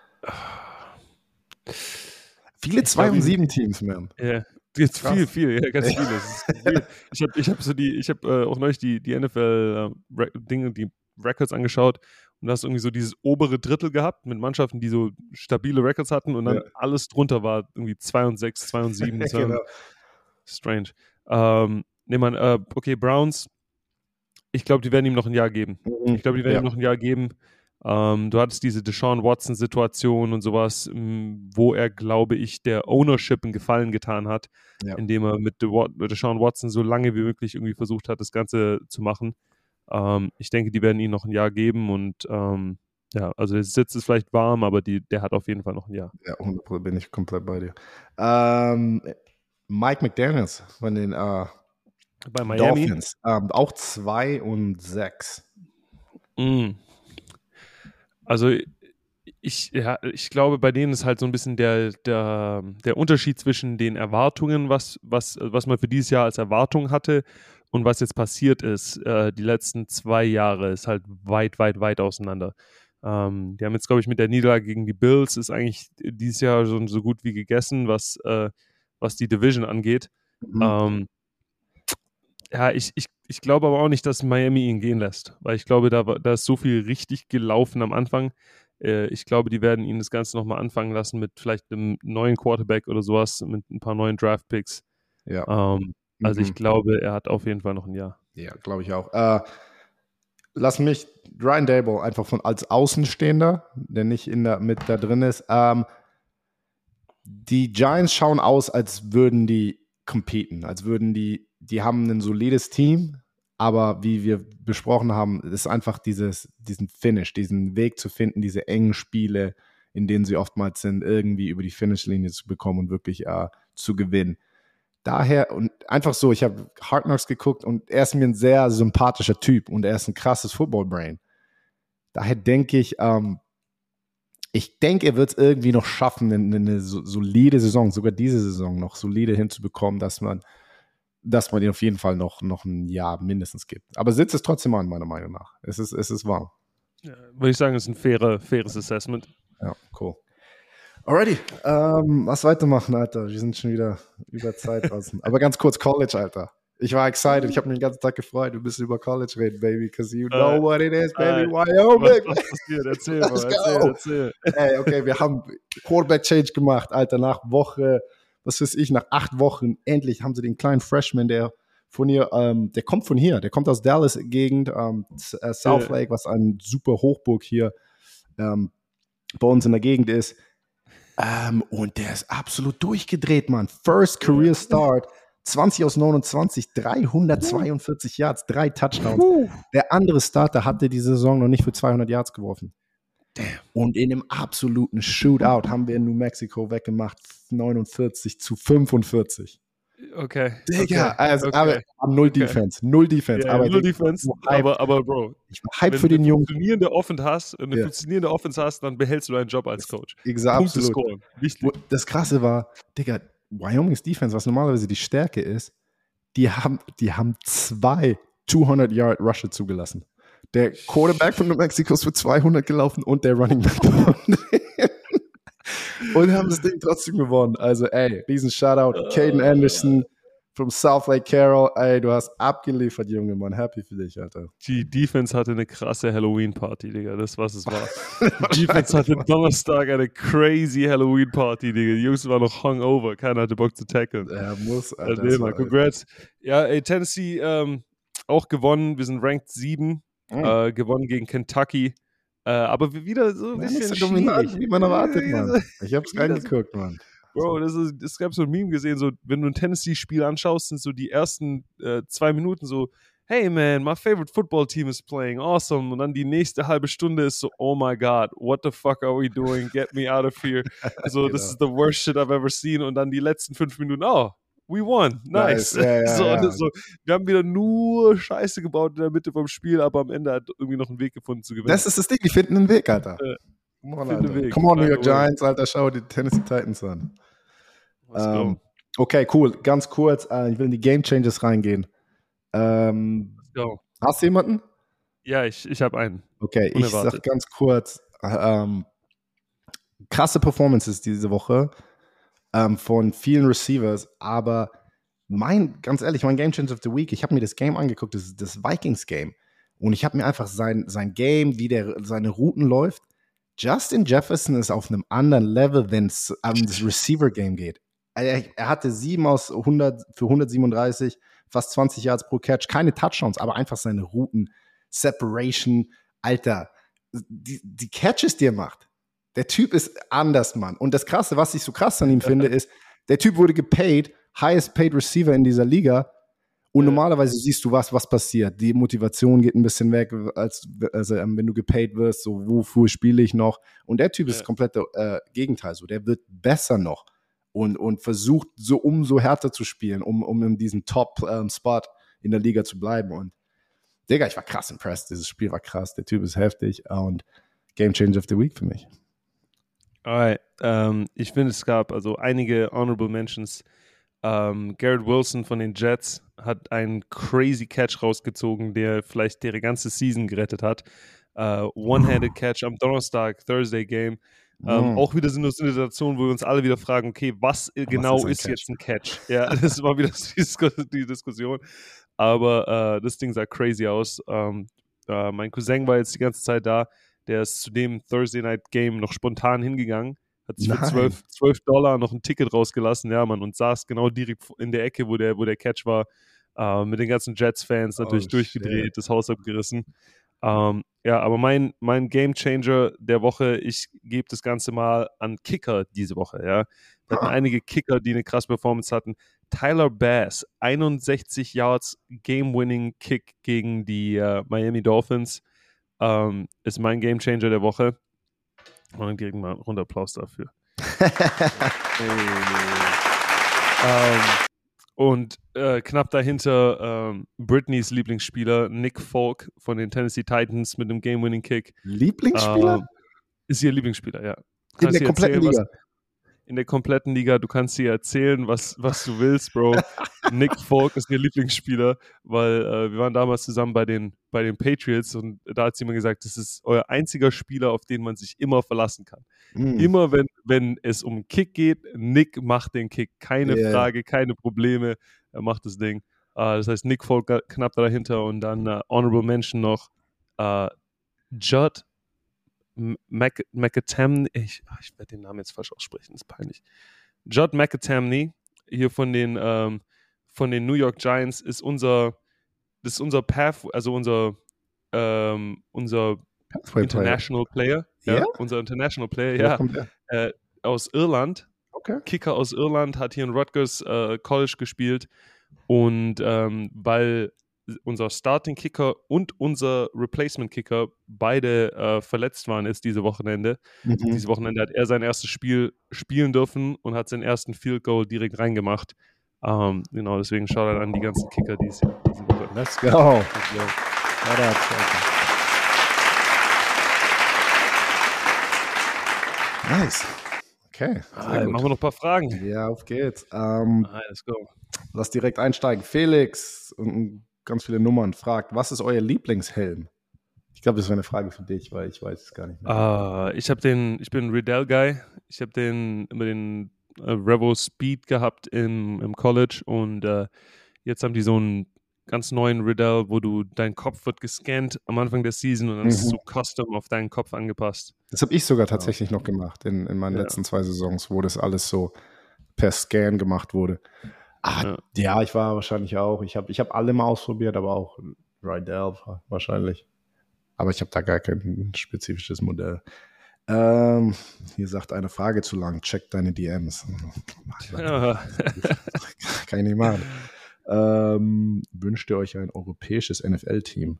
Viele Ich zwei glaub, und ich- sieben Teams, man. Ja, jetzt Krass. viel, viel, ja, ganz viele. Es ist viel. Ich habe ich hab so die, ich habe äh, auch neulich die, die N F L äh, Re- Dinge, die Records angeschaut und du hast irgendwie so dieses obere Drittel gehabt mit Mannschaften, die so stabile Records hatten und dann ja. alles drunter war irgendwie zwei und sechs, zwei und sieben. Genau. Strange. Ähm, nee, man, äh, okay, Browns, ich glaube, die werden ihm noch ein Jahr geben. Mhm. Ich glaube, die werden ja. ihm noch ein Jahr geben. Ähm, du hattest diese Deshaun Watson-Situation und sowas, m, wo er, glaube ich, der Ownership einen Gefallen getan hat, ja. indem er mit De- Deshaun Watson so lange wie möglich irgendwie versucht hat, das Ganze zu machen. Ähm, ich denke, die werden ihm noch ein Jahr geben und ähm, ja, also der Sitz ist vielleicht warm, aber die, der hat auf jeden Fall noch ein Jahr. Ja, hundert Prozent bin ich komplett bei dir. Ähm, Mike McDaniels von den äh, bei Miami. Dolphins, ähm, auch zwei und sechs. Mm. Also ich, ja, ich glaube, bei denen ist halt so ein bisschen der, der, der Unterschied zwischen den Erwartungen, was, was, was man für dieses Jahr als Erwartung hatte und was jetzt passiert ist, äh, die letzten zwei Jahre, ist halt weit, weit, weit auseinander. Ähm, die haben jetzt, glaube ich, mit der Niederlage gegen die Bills ist eigentlich dieses Jahr schon so gut wie gegessen, was, äh, was die Division angeht. Mhm. Ähm, ja, ich, ich, ich glaube aber auch nicht, dass Miami ihn gehen lässt, weil ich glaube, da, da ist so viel richtig gelaufen am Anfang. Äh, ich glaube, die werden ihn das Ganze nochmal anfangen lassen mit vielleicht einem neuen Quarterback oder sowas, mit ein paar neuen Draft-Picks. Ja. Ähm, also mhm. ich glaube, er hat auf jeden Fall noch ein Jahr. Ja, glaube ich auch. Äh, lass mich Ryan Daboll einfach von als Außenstehender, der nicht in der, mit da drin ist. Ähm, die Giants schauen aus, als würden die competen, als würden die, die haben ein solides Team, aber wie wir besprochen haben, ist einfach dieses, diesen Finish, diesen Weg zu finden, diese engen Spiele, in denen sie oftmals sind, irgendwie über die Finishlinie zu bekommen und wirklich äh, zu gewinnen. Daher, und einfach so, ich habe Hard Knocks geguckt und er ist mir ein sehr sympathischer Typ und er ist ein krasses Football-Brain. Daher denke ich, ähm, ich denke, er wird es irgendwie noch schaffen, eine, eine solide Saison, sogar diese Saison noch solide hinzubekommen, dass man, dass man ihn auf jeden Fall noch, noch ein Jahr mindestens gibt. Aber Sitz ist trotzdem an, meiner Meinung nach. Es ist, es ist warm. Ja, würde ich sagen, es ist ein faire, faires Assessment. Ja, cool. Alrighty, ähm, was weitermachen, Alter? Wir sind schon wieder über Zeit draußen. Aber ganz kurz, College, Alter. Ich war excited, ich habe mich den ganzen Tag gefreut, du bist über College reden, baby, because you know uh, what it is, baby, uh, Wyoming. Was, was passiert? Erzähl mal, erzähl, erzähl. Hey, okay, wir haben Quarterback-Change gemacht, Alter, nach Woche, was weiß ich, nach acht Wochen, endlich haben sie den kleinen Freshman, der von hier, ähm, der kommt von hier, der kommt aus Dallas-Gegend, ähm, South Lake, was eine super Hochburg hier ähm, bei uns in der Gegend ist. Um, und der ist absolut durchgedreht, Mann. First Career Start, zwanzig aus neunundzwanzig, dreihundertzweiundvierzig Yards, drei Touchdowns. Der andere Starter hatte die Saison noch nicht für zweihundert Yards geworfen. Damn. Und in einem absoluten Shootout haben wir in New Mexico weggemacht, neunundvierzig zu fünfundvierzig. Okay. Digga, okay. also, okay. aber null Defense, okay. null Defense. Yeah, aber null Defense, aber, aber Bro, ich war hype für den Jungen. Wenn du eine funktionierende Offense hast, eine yeah. funktionierende Offense hast, dann behältst du deinen Job als Coach. Exakt, Punkte scoren, wichtig. Das Krasse war, Digga, Wyomings Defense, was normalerweise die Stärke ist, die haben, die haben zwei zweihundert Yard Rusher zugelassen. Der Quarterback von New Mexico ist für zweihundert gelaufen und der Running Back davon. Und haben das Ding trotzdem gewonnen. Also, ey, riesen Shoutout. Caden Anderson from South Lake Carroll. Ey, du hast abgeliefert, Junge, Mann. Happy für dich, Alter. Die Defense hatte eine krasse Halloween-Party, Digga. Das, was es war. Die Defense hatte Donnerstag eine crazy Halloween-Party, Digga. Die Jungs waren noch hungover. Keiner hatte Bock zu tackeln. Er muss, Alter. Also, mal, congrats. Ja, ey, Tennessee ähm, auch gewonnen. Wir sind ranked sieben. Mhm. Äh, gewonnen gegen Kentucky. Äh, aber wieder so ein ja, bisschen nicht so dominant, wie man erwartet, Mann. Ich hab's reingeguckt, Mann. Bro, das ist, es gab so ein Meme gesehen, so, wenn du ein Tennessee-Spiel anschaust, sind so die ersten äh, zwei Minuten so, hey man, my favorite football team is playing, awesome. Und dann die nächste halbe Stunde ist so, oh my God, what the fuck are we doing? Get me out of here. So, genau. This is the worst shit I've ever seen. Und dann die letzten fünf Minuten, oh, we won, nice. nice. Ja, ja, so, ja. So, wir haben wieder nur Scheiße gebaut in der Mitte vom Spiel, aber am Ende hat irgendwie noch einen Weg gefunden zu gewinnen. Das ist das Ding, die finden einen Weg, Alter. Äh, Come on, Alter. Weg. Come on, New York Giants, Alter, schau die Tennessee Titans an. Um, okay, cool, ganz kurz, uh, ich will in die Game Changes reingehen. Um, Let's go. Hast du jemanden? Ja, ich, ich habe einen. Okay, Unerwartet. Ich sag ganz kurz, um, krasse Performances diese Woche. Um, von vielen Receivers, aber mein, ganz ehrlich, mein Game Changer of the Week, ich habe mir das Game angeguckt, das, das Vikings-Game, Und ich habe mir einfach sein, sein Game, wie der seine Routen läuft. Justin Jefferson ist auf einem anderen Level, wenn es um das Receiver-Game geht. Er, er hatte sieben aus hundert für hundertsiebenunddreißig, fast zwanzig Yards pro Catch, keine Touchdowns, aber einfach seine Routen, Separation, Alter, die, die Catches, die er macht. Der Typ ist anders, Mann. Und das Krasse, was ich so krass an ihm finde, ist, der Typ wurde gepaid, highest paid Receiver in dieser Liga. Und ja. normalerweise siehst du was, was passiert. Die Motivation geht ein bisschen weg, als also, wenn du gepaid wirst, so wofür spiele ich noch? Und der Typ ja. ist das komplette äh, Gegenteil. So, der wird besser noch und, und versucht so umso härter zu spielen, um, um in diesem Top-Spot ähm, in der Liga zu bleiben. Und Digga, ich war krass impressed. Dieses Spiel war krass. Der Typ ist heftig und Game Changer of the Week für mich. Alright, ähm, ich finde, es gab also einige Honorable Mentions. Um, Garrett Wilson von den Jets hat einen crazy Catch rausgezogen, der vielleicht ihre ganze Season gerettet hat. Uh, One-handed Catch am Donnerstag, Thursday Game. Um, mm. Auch wieder so eine Situation, wo wir uns alle wieder fragen, okay, was Aber genau ist, ist jetzt ein Catch? Ja, das war wieder die Diskussion. Aber uh, das Ding sah crazy aus. Um, uh, mein Cousin war jetzt die ganze Zeit da. Der ist zu dem Thursday Night Game noch spontan hingegangen. Hat sich für zwölf, zwölf Dollar noch ein Ticket rausgelassen, ja, Mann, und saß genau direkt in der Ecke, wo der, wo der Catch war, äh, mit den ganzen Jets-Fans natürlich oh, durchgedreht, shit. Das Haus abgerissen. Ähm, ja, aber mein, mein Game-Changer der Woche, ich gebe das Ganze mal an Kicker diese Woche, ja. Wir hatten ah. einige Kicker, die eine krasse Performance hatten. Tyler Bass, einundsechzig Yards Game-Winning-Kick gegen die äh, Miami Dolphins, ähm, ist mein Game-Changer der Woche. Und dann kriegen wir einen runden Applaus dafür. ähm, und äh, knapp dahinter ähm, Britneys Lieblingsspieler Nick Folk von den Tennessee Titans mit einem Game-Winning-Kick. Lieblingsspieler? Ähm, ist ihr Lieblingsspieler, ja. In der kompletten erzählen, Liga? Was, in der kompletten Liga. Du kannst dir erzählen, was, was du willst, Bro. Nick Folk ist ihr Lieblingsspieler, weil äh, wir waren damals zusammen bei den, bei den Patriots und da hat sie mir gesagt, das ist euer einziger Spieler, auf den man sich immer verlassen kann. Mm. Immer, wenn, wenn es um einen Kick geht, Nick macht den Kick. Keine yeah. Frage, keine Probleme. Er macht das Ding. Uh, das heißt, Nick Folk knapp dahinter und dann uh, Honorable Mention noch uh, Judd Mac- McAtamney, ich, ich werde den Namen jetzt falsch aussprechen, das ist peinlich. Judd McAtamney, hier von den, ähm, von den New York Giants, ist unser, das ist unser Path, also unser, ähm, unser Pathway International Player. Player ja, yeah? Unser International Player, ja. ja. Äh, aus Irland. Okay. Kicker aus Irland, hat hier in Rutgers äh, College gespielt und ähm, weil unser Starting Kicker und unser Replacement Kicker beide äh, verletzt waren ist diese Wochenende. Mhm. Dieses Wochenende hat er sein erstes Spiel spielen dürfen und hat seinen ersten Field Goal direkt reingemacht. Ähm, genau, deswegen Shoutout an die ganzen Kicker, die es diese Woche. Let's go. go. Nice. Okay. Ah, machen wir noch ein paar Fragen. Ja, auf geht's. Um, ah, let's go. Lass direkt einsteigen. Felix und ganz viele Nummern fragt, was ist euer Lieblingshelm? Ich glaube, das wäre eine Frage für dich, weil ich weiß es gar nicht mehr. Uh, ich habe den, ich bin ein Riddell-Guy. Ich habe den immer den uh, Revo Speed gehabt im, im College und uh, jetzt haben die so einen ganz neuen Riddell, wo du, dein Kopf wird gescannt am Anfang der Season und dann mhm. ist es so custom auf deinen Kopf angepasst. Das habe ich sogar tatsächlich ja. noch gemacht in, in meinen ja. letzten zwei Saisons, wo das alles so per Scan gemacht wurde. Ah, ja. ja, ich war wahrscheinlich auch. Ich habe ich hab alle mal ausprobiert, aber auch Riddell wahrscheinlich. Aber ich habe da gar kein spezifisches Modell. Ähm, hier sagt eine Frage zu lang. Check deine D Ms. Ja. Kann ich nicht machen. Ähm, wünscht ihr euch ein europäisches N F L-Team?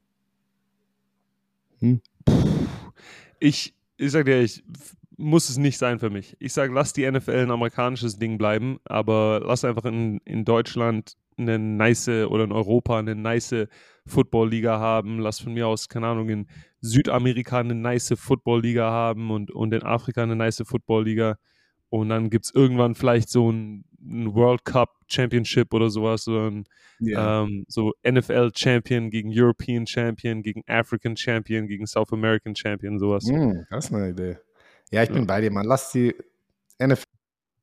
Hm? Ich, ich sag dir, ich muss es nicht sein für mich. Ich sage, lass die N F L ein amerikanisches Ding bleiben, aber lass einfach in, in Deutschland eine nice oder in Europa eine nice Football-Liga haben. Lass von mir aus, keine Ahnung, in Südamerika eine nice Football-Liga haben und, und in Afrika eine nice Football-Liga. Und dann gibt es irgendwann vielleicht so ein, ein World Cup Championship oder sowas, so ein yeah. ähm, so N F L Champion gegen European Champion, gegen African Champion, gegen South American Champion, sowas. Mm, das ist eine Idee. Ja, ich ja. bin bei dir, Mann. Lass die N F L.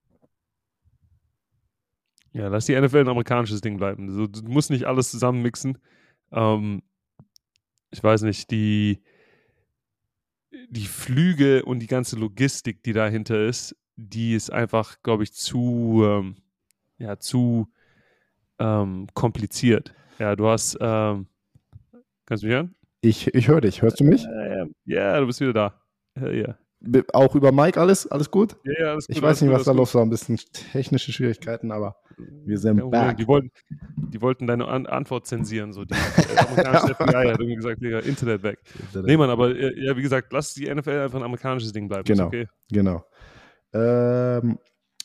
Ja, lass die N F L ein amerikanisches Ding bleiben. Also, du musst nicht alles zusammenmixen. Ähm, ich weiß nicht, die, die Flüge und die ganze Logistik, die dahinter ist, die ist einfach, glaube ich, zu, ähm, ja, zu ähm, kompliziert. Ja, du hast, ähm, kannst du mich hören? Ich, ich höre dich. Hörst du mich? Ja, ja, du bist wieder da. Ja, ja. Be- Auch über Mike alles? Alles gut? Ja, ja, alles Ich gut, weiß alles nicht, gut, was da alles los war. Ein bisschen technische Schwierigkeiten, aber wir Kein sind Problem. back. Die wollten, die wollten deine An Antwort zensieren. So. Die, das amerikanische F B I hat irgendwie gesagt, Digga, Internet weg. Nee, Mann, aber äh, ja, wie gesagt, lass die N F L einfach ein amerikanisches Ding bleiben. Genau, Ist okay. genau. Ähm,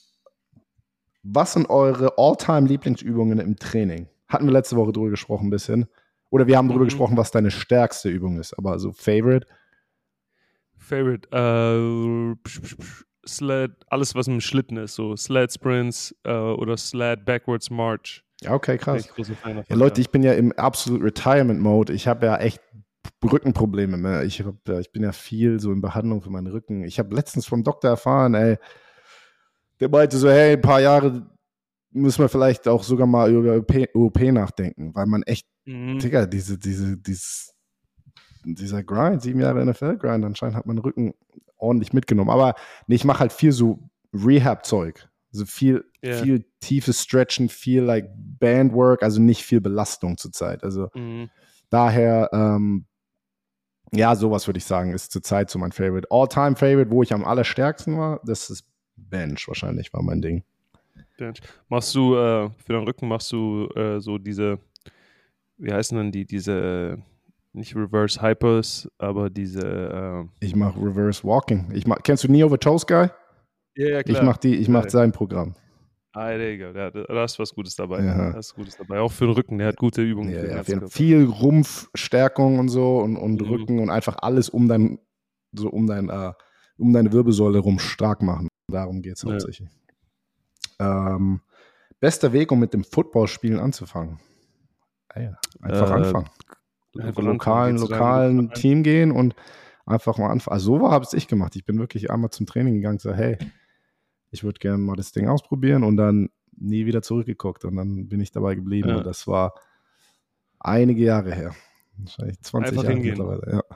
was sind eure All-Time-Lieblingsübungen im Training? Hatten wir letzte Woche drüber gesprochen ein bisschen. Oder wir haben drüber Mhm. gesprochen, was deine stärkste Übung ist. Aber so Favorite? Favorite, äh, psch, psch, psch, Sled, alles was mit dem Schlitten ist, so Sled Sprints äh, oder Sled Backwards March. Ja, okay, Bin krass. ich großer Fan davon, Ja, Leute, ja. ich bin ja im absolute Retirement-Mode. Ich habe ja echt Rückenprobleme. Ne? Ich, hab, ja- ich bin ja viel so in Behandlung für meinen Rücken. Ich habe letztens vom Doktor erfahren, ey, der meinte so, hey, ein paar Jahre müssen wir vielleicht auch sogar mal über O P nachdenken, weil man echt, Mhm. Digga, diese, diese, dieses, dieser Grind, sieben Jahre N F L-Grind, anscheinend hat mein Rücken ordentlich mitgenommen. Aber nee, ich mache halt viel so Rehab-Zeug. Also viel, Ja. viel tiefes Stretchen, viel like Bandwork, also nicht viel Belastung zurzeit. Also Mhm. daher, ähm, ja, sowas würde ich sagen, ist zurzeit so mein Favorite. All-Time-Favorite, wo ich am allerstärksten war, das ist Bench wahrscheinlich, war mein Ding. Bench. Machst du, äh, für deinen Rücken machst du äh, so diese, wie heißen denn die, diese, äh, nicht Reverse Hypers, aber diese, äh, Ich mache Reverse Walking. Ich mach, kennst du Knee Over Toes Guy? ja, ja, Ich klar. mache die, ich Ja, mach ja. sein Programm. Ah, there you go. Ja, da da ist was Gutes dabei. Ja. Da ist was Gutes dabei. Auch für den Rücken, der hat gute Übungen Ja, für den ja, ganzen viel, Körper. viel Rumpfstärkung und so und, und Mhm. Rücken und einfach alles um dein, so um dein, äh, um deine Wirbelsäule rum stark machen. Darum geht es Ja. hauptsächlich. Ähm, bester Weg, um mit dem Footballspielen anzufangen. Ah ja, einfach Äh, anfangen. einfach lokalen anfangen. Geh zu deinem lokalen lokalen- Team gehen und einfach mal anfangen. Also so habe es ich gemacht. Ich bin wirklich einmal zum Training gegangen und gesagt, hey, ich würde gerne mal das Ding ausprobieren und dann nie wieder zurückgeguckt und dann bin ich dabei geblieben Ja. und das war einige Jahre her. Wahrscheinlich zwanzig Einfach Jahre hingehen. mittlerweile, ja.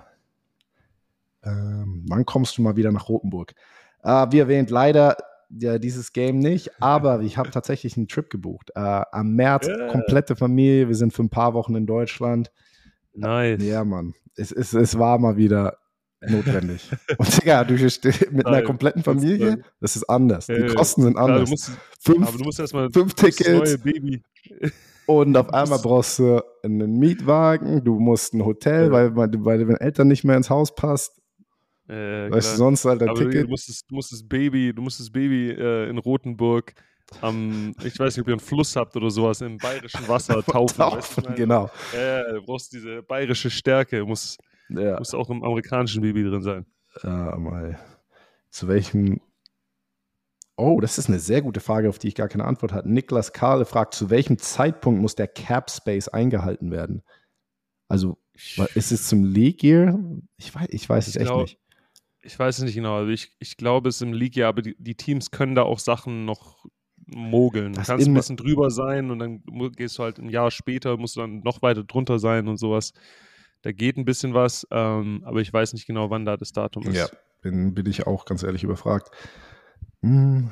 Ähm, wann kommst du mal wieder nach Rotenburg? Äh, wie erwähnt, leider ja, dieses Game nicht, aber ich habe tatsächlich einen Trip gebucht. Äh, am März, Ja. komplette Familie, wir sind für ein paar Wochen in Deutschland. Nice. Ja, Mann. Es, es, es war mal wieder notwendig. Und Digga, du stehst mit einer Geil. kompletten Das ist Familie, geil. das ist anders. Die Ja, ja. Kosten sind Klar, du anders. musst, Fünf, aber du musst erstmal fünf das neue Tickets Baby. und auf Du einmal musst- brauchst du einen Mietwagen, du musst ein Hotel, Ja. weil, weil, weil deine Eltern nicht mehr ins Haus passt. Äh, Weißt du, klar. sonst halt ein Aber du, Ticket. du, musst das, du musst das Baby, du musst das Baby äh, in Rotenburg am, ich weiß nicht, ob ihr einen Fluss habt oder sowas, im bayerischen Wasser taufen. weißt du, was ich Taufen, meine? genau. Ja, du brauchst diese bayerische Stärke, muss, Ja. muss auch im amerikanischen Baby drin sein. Ja, mal. Zu welchem. Oh, das ist eine sehr gute Frage, auf die ich gar keine Antwort hatte. Niklas Kahle fragt, zu welchem Zeitpunkt muss der Cap Space eingehalten werden? Also, wa- ist es zum League Year? Ich weiß, ich weiß es Ich echt glaub- nicht. Ich weiß es nicht genau. Also ich, ich glaube, es ist im League, ja, aber die, die Teams können da auch Sachen noch mogeln. Du Das kannst ein immer- bisschen drüber sein und dann mu- gehst du halt ein Jahr später, musst du dann noch weiter drunter sein und sowas. Da geht ein bisschen was, ähm, aber ich weiß nicht genau, wann da das Datum ist. Ja, bin, bin ich auch ganz ehrlich überfragt. Hm.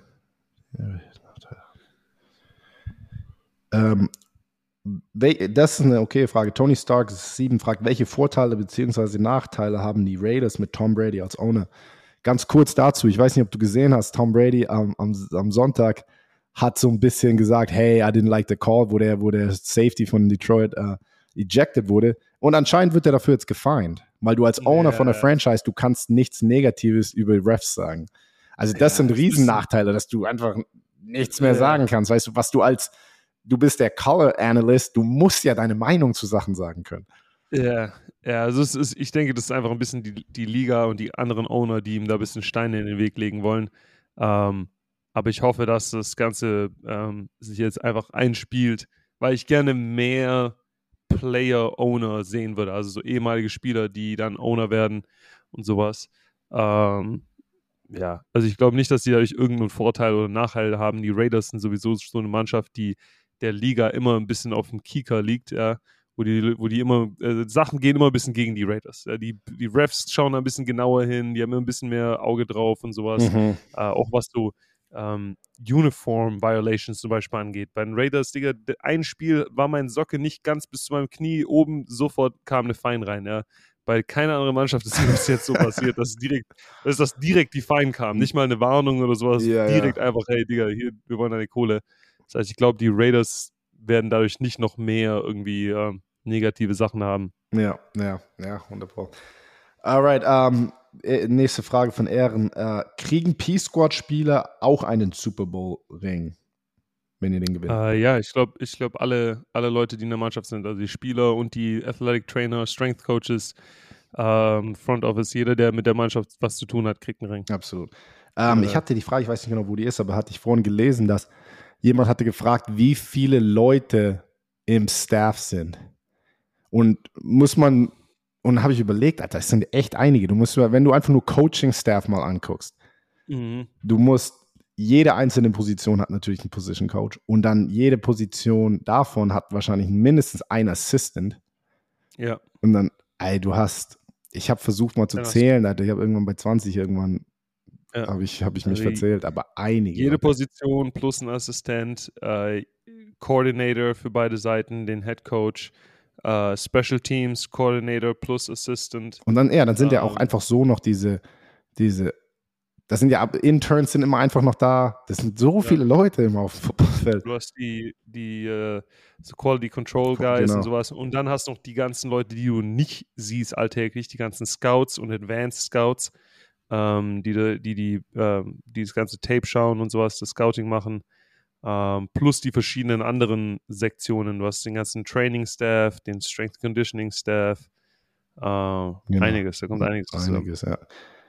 Ähm, wel- das ist eine okay Frage. Tony Stark sieben fragt, welche Vorteile bzw. Nachteile haben die Raiders mit Tom Brady als Owner? Ganz kurz dazu, ich weiß nicht, ob du gesehen hast, Tom Brady am, am, am Sonntag hat so ein bisschen gesagt, hey, I didn't like the call, wo der, wo der Safety von Detroit äh, ejected wurde. Und anscheinend wird er dafür jetzt gefined, weil du als Owner Ja. von der Franchise, du kannst nichts Negatives über Refs sagen. Also das Ja, sind das ist- Riesennachteile, dass du einfach nichts mehr Ja. sagen kannst. Weißt du, was du als, du bist der Color Analyst, du musst ja deine Meinung zu Sachen sagen können. Ja, ja, also es ist, ich denke, das ist einfach ein bisschen die, die Liga und die anderen Owner, die ihm da ein bisschen Steine in den Weg legen wollen. Ähm, aber ich hoffe, dass das Ganze ähm, sich jetzt einfach einspielt, weil ich gerne mehr Player-Owner sehen würde, also so ehemalige Spieler, die dann Owner werden und sowas. Ähm, ja, also ich glaube nicht, dass die dadurch irgendeinen Vorteil oder Nachteil haben. Die Raiders sind sowieso so eine Mannschaft, die der Liga immer ein bisschen auf dem Kieker liegt, ja, wo die, wo die immer, äh, Sachen gehen immer ein bisschen gegen die Raiders. Ja, die, die Refs schauen da ein bisschen genauer hin, die haben immer ein bisschen mehr Auge drauf und sowas. Mhm. Äh, auch was so ähm, Uniform Violations zum Beispiel angeht. Bei den Raiders, Digga, ein Spiel war mein Socke nicht ganz bis zu meinem Knie oben, sofort kam eine Fine rein, ja. Bei keiner anderen Mannschaft ist bis jetzt so passiert, dass direkt, dass das direkt die Fine kam. Nicht mal eine Warnung oder sowas, Ja, direkt ja. einfach, hey Digga, hier, wir wollen deine Kohle. Das heißt, ich glaube, die Raiders werden dadurch nicht noch mehr irgendwie äh, negative Sachen haben. Ja, ja, ja, hundert Prozent. Alright, ähm, nächste Frage von Ehren. Äh, kriegen P-Squad-Spieler auch einen Super Bowl-Ring, wenn ihr den gewinnt? Äh, ja, ich glaube, ich glaub, alle, alle Leute, die in der Mannschaft sind, also die Spieler und die Athletic Trainer, Strength Coaches, ähm, Front Office, jeder, der mit der Mannschaft was zu tun hat, kriegt einen Ring. Absolut. Ähm, Ja. Ich hatte die Frage, ich weiß nicht genau, wo die ist, aber hatte ich vorhin gelesen, dass jemand hatte gefragt, wie viele Leute im Staff sind. Und muss man, und habe ich überlegt, Alter, das sind echt einige. Du musst, wenn du einfach nur Coaching-Staff mal anguckst, Mhm. du musst, jede einzelne Position hat natürlich einen Position Coach und dann jede Position davon hat wahrscheinlich mindestens einen Assistant. Ja. Und dann, ey, du hast, ich habe versucht mal zu Ja, das- zählen, Alter, ich habe irgendwann bei zwanzig irgendwann, Ja. habe ich, hab ich mich Also verzählt, aber einige. Jede Alter. Position plus ein Assistent, äh, Coordinator für beide Seiten, den Head Coach, äh, Special Teams Coordinator plus Assistant. Und dann, ja, dann sind ja auch Ähm, einfach so noch diese, diese, das sind ja, Interns sind immer einfach noch da. Das sind so viele Leute immer auf dem Footballfeld. Du hast die, die äh, so Quality Control Genau. Guys und sowas. Und dann hast du noch die ganzen Leute, die du nicht siehst alltäglich, die ganzen Scouts und Advanced Scouts, ähm, die die, die, die, ähm, die das ganze Tape schauen und sowas, das Scouting machen. Ähm, plus die verschiedenen anderen Sektionen. Du hast den ganzen Training Staff, den Strength Conditioning Staff. Äh, Genau. Einiges, da kommt einiges zusammen. Einiges, ja.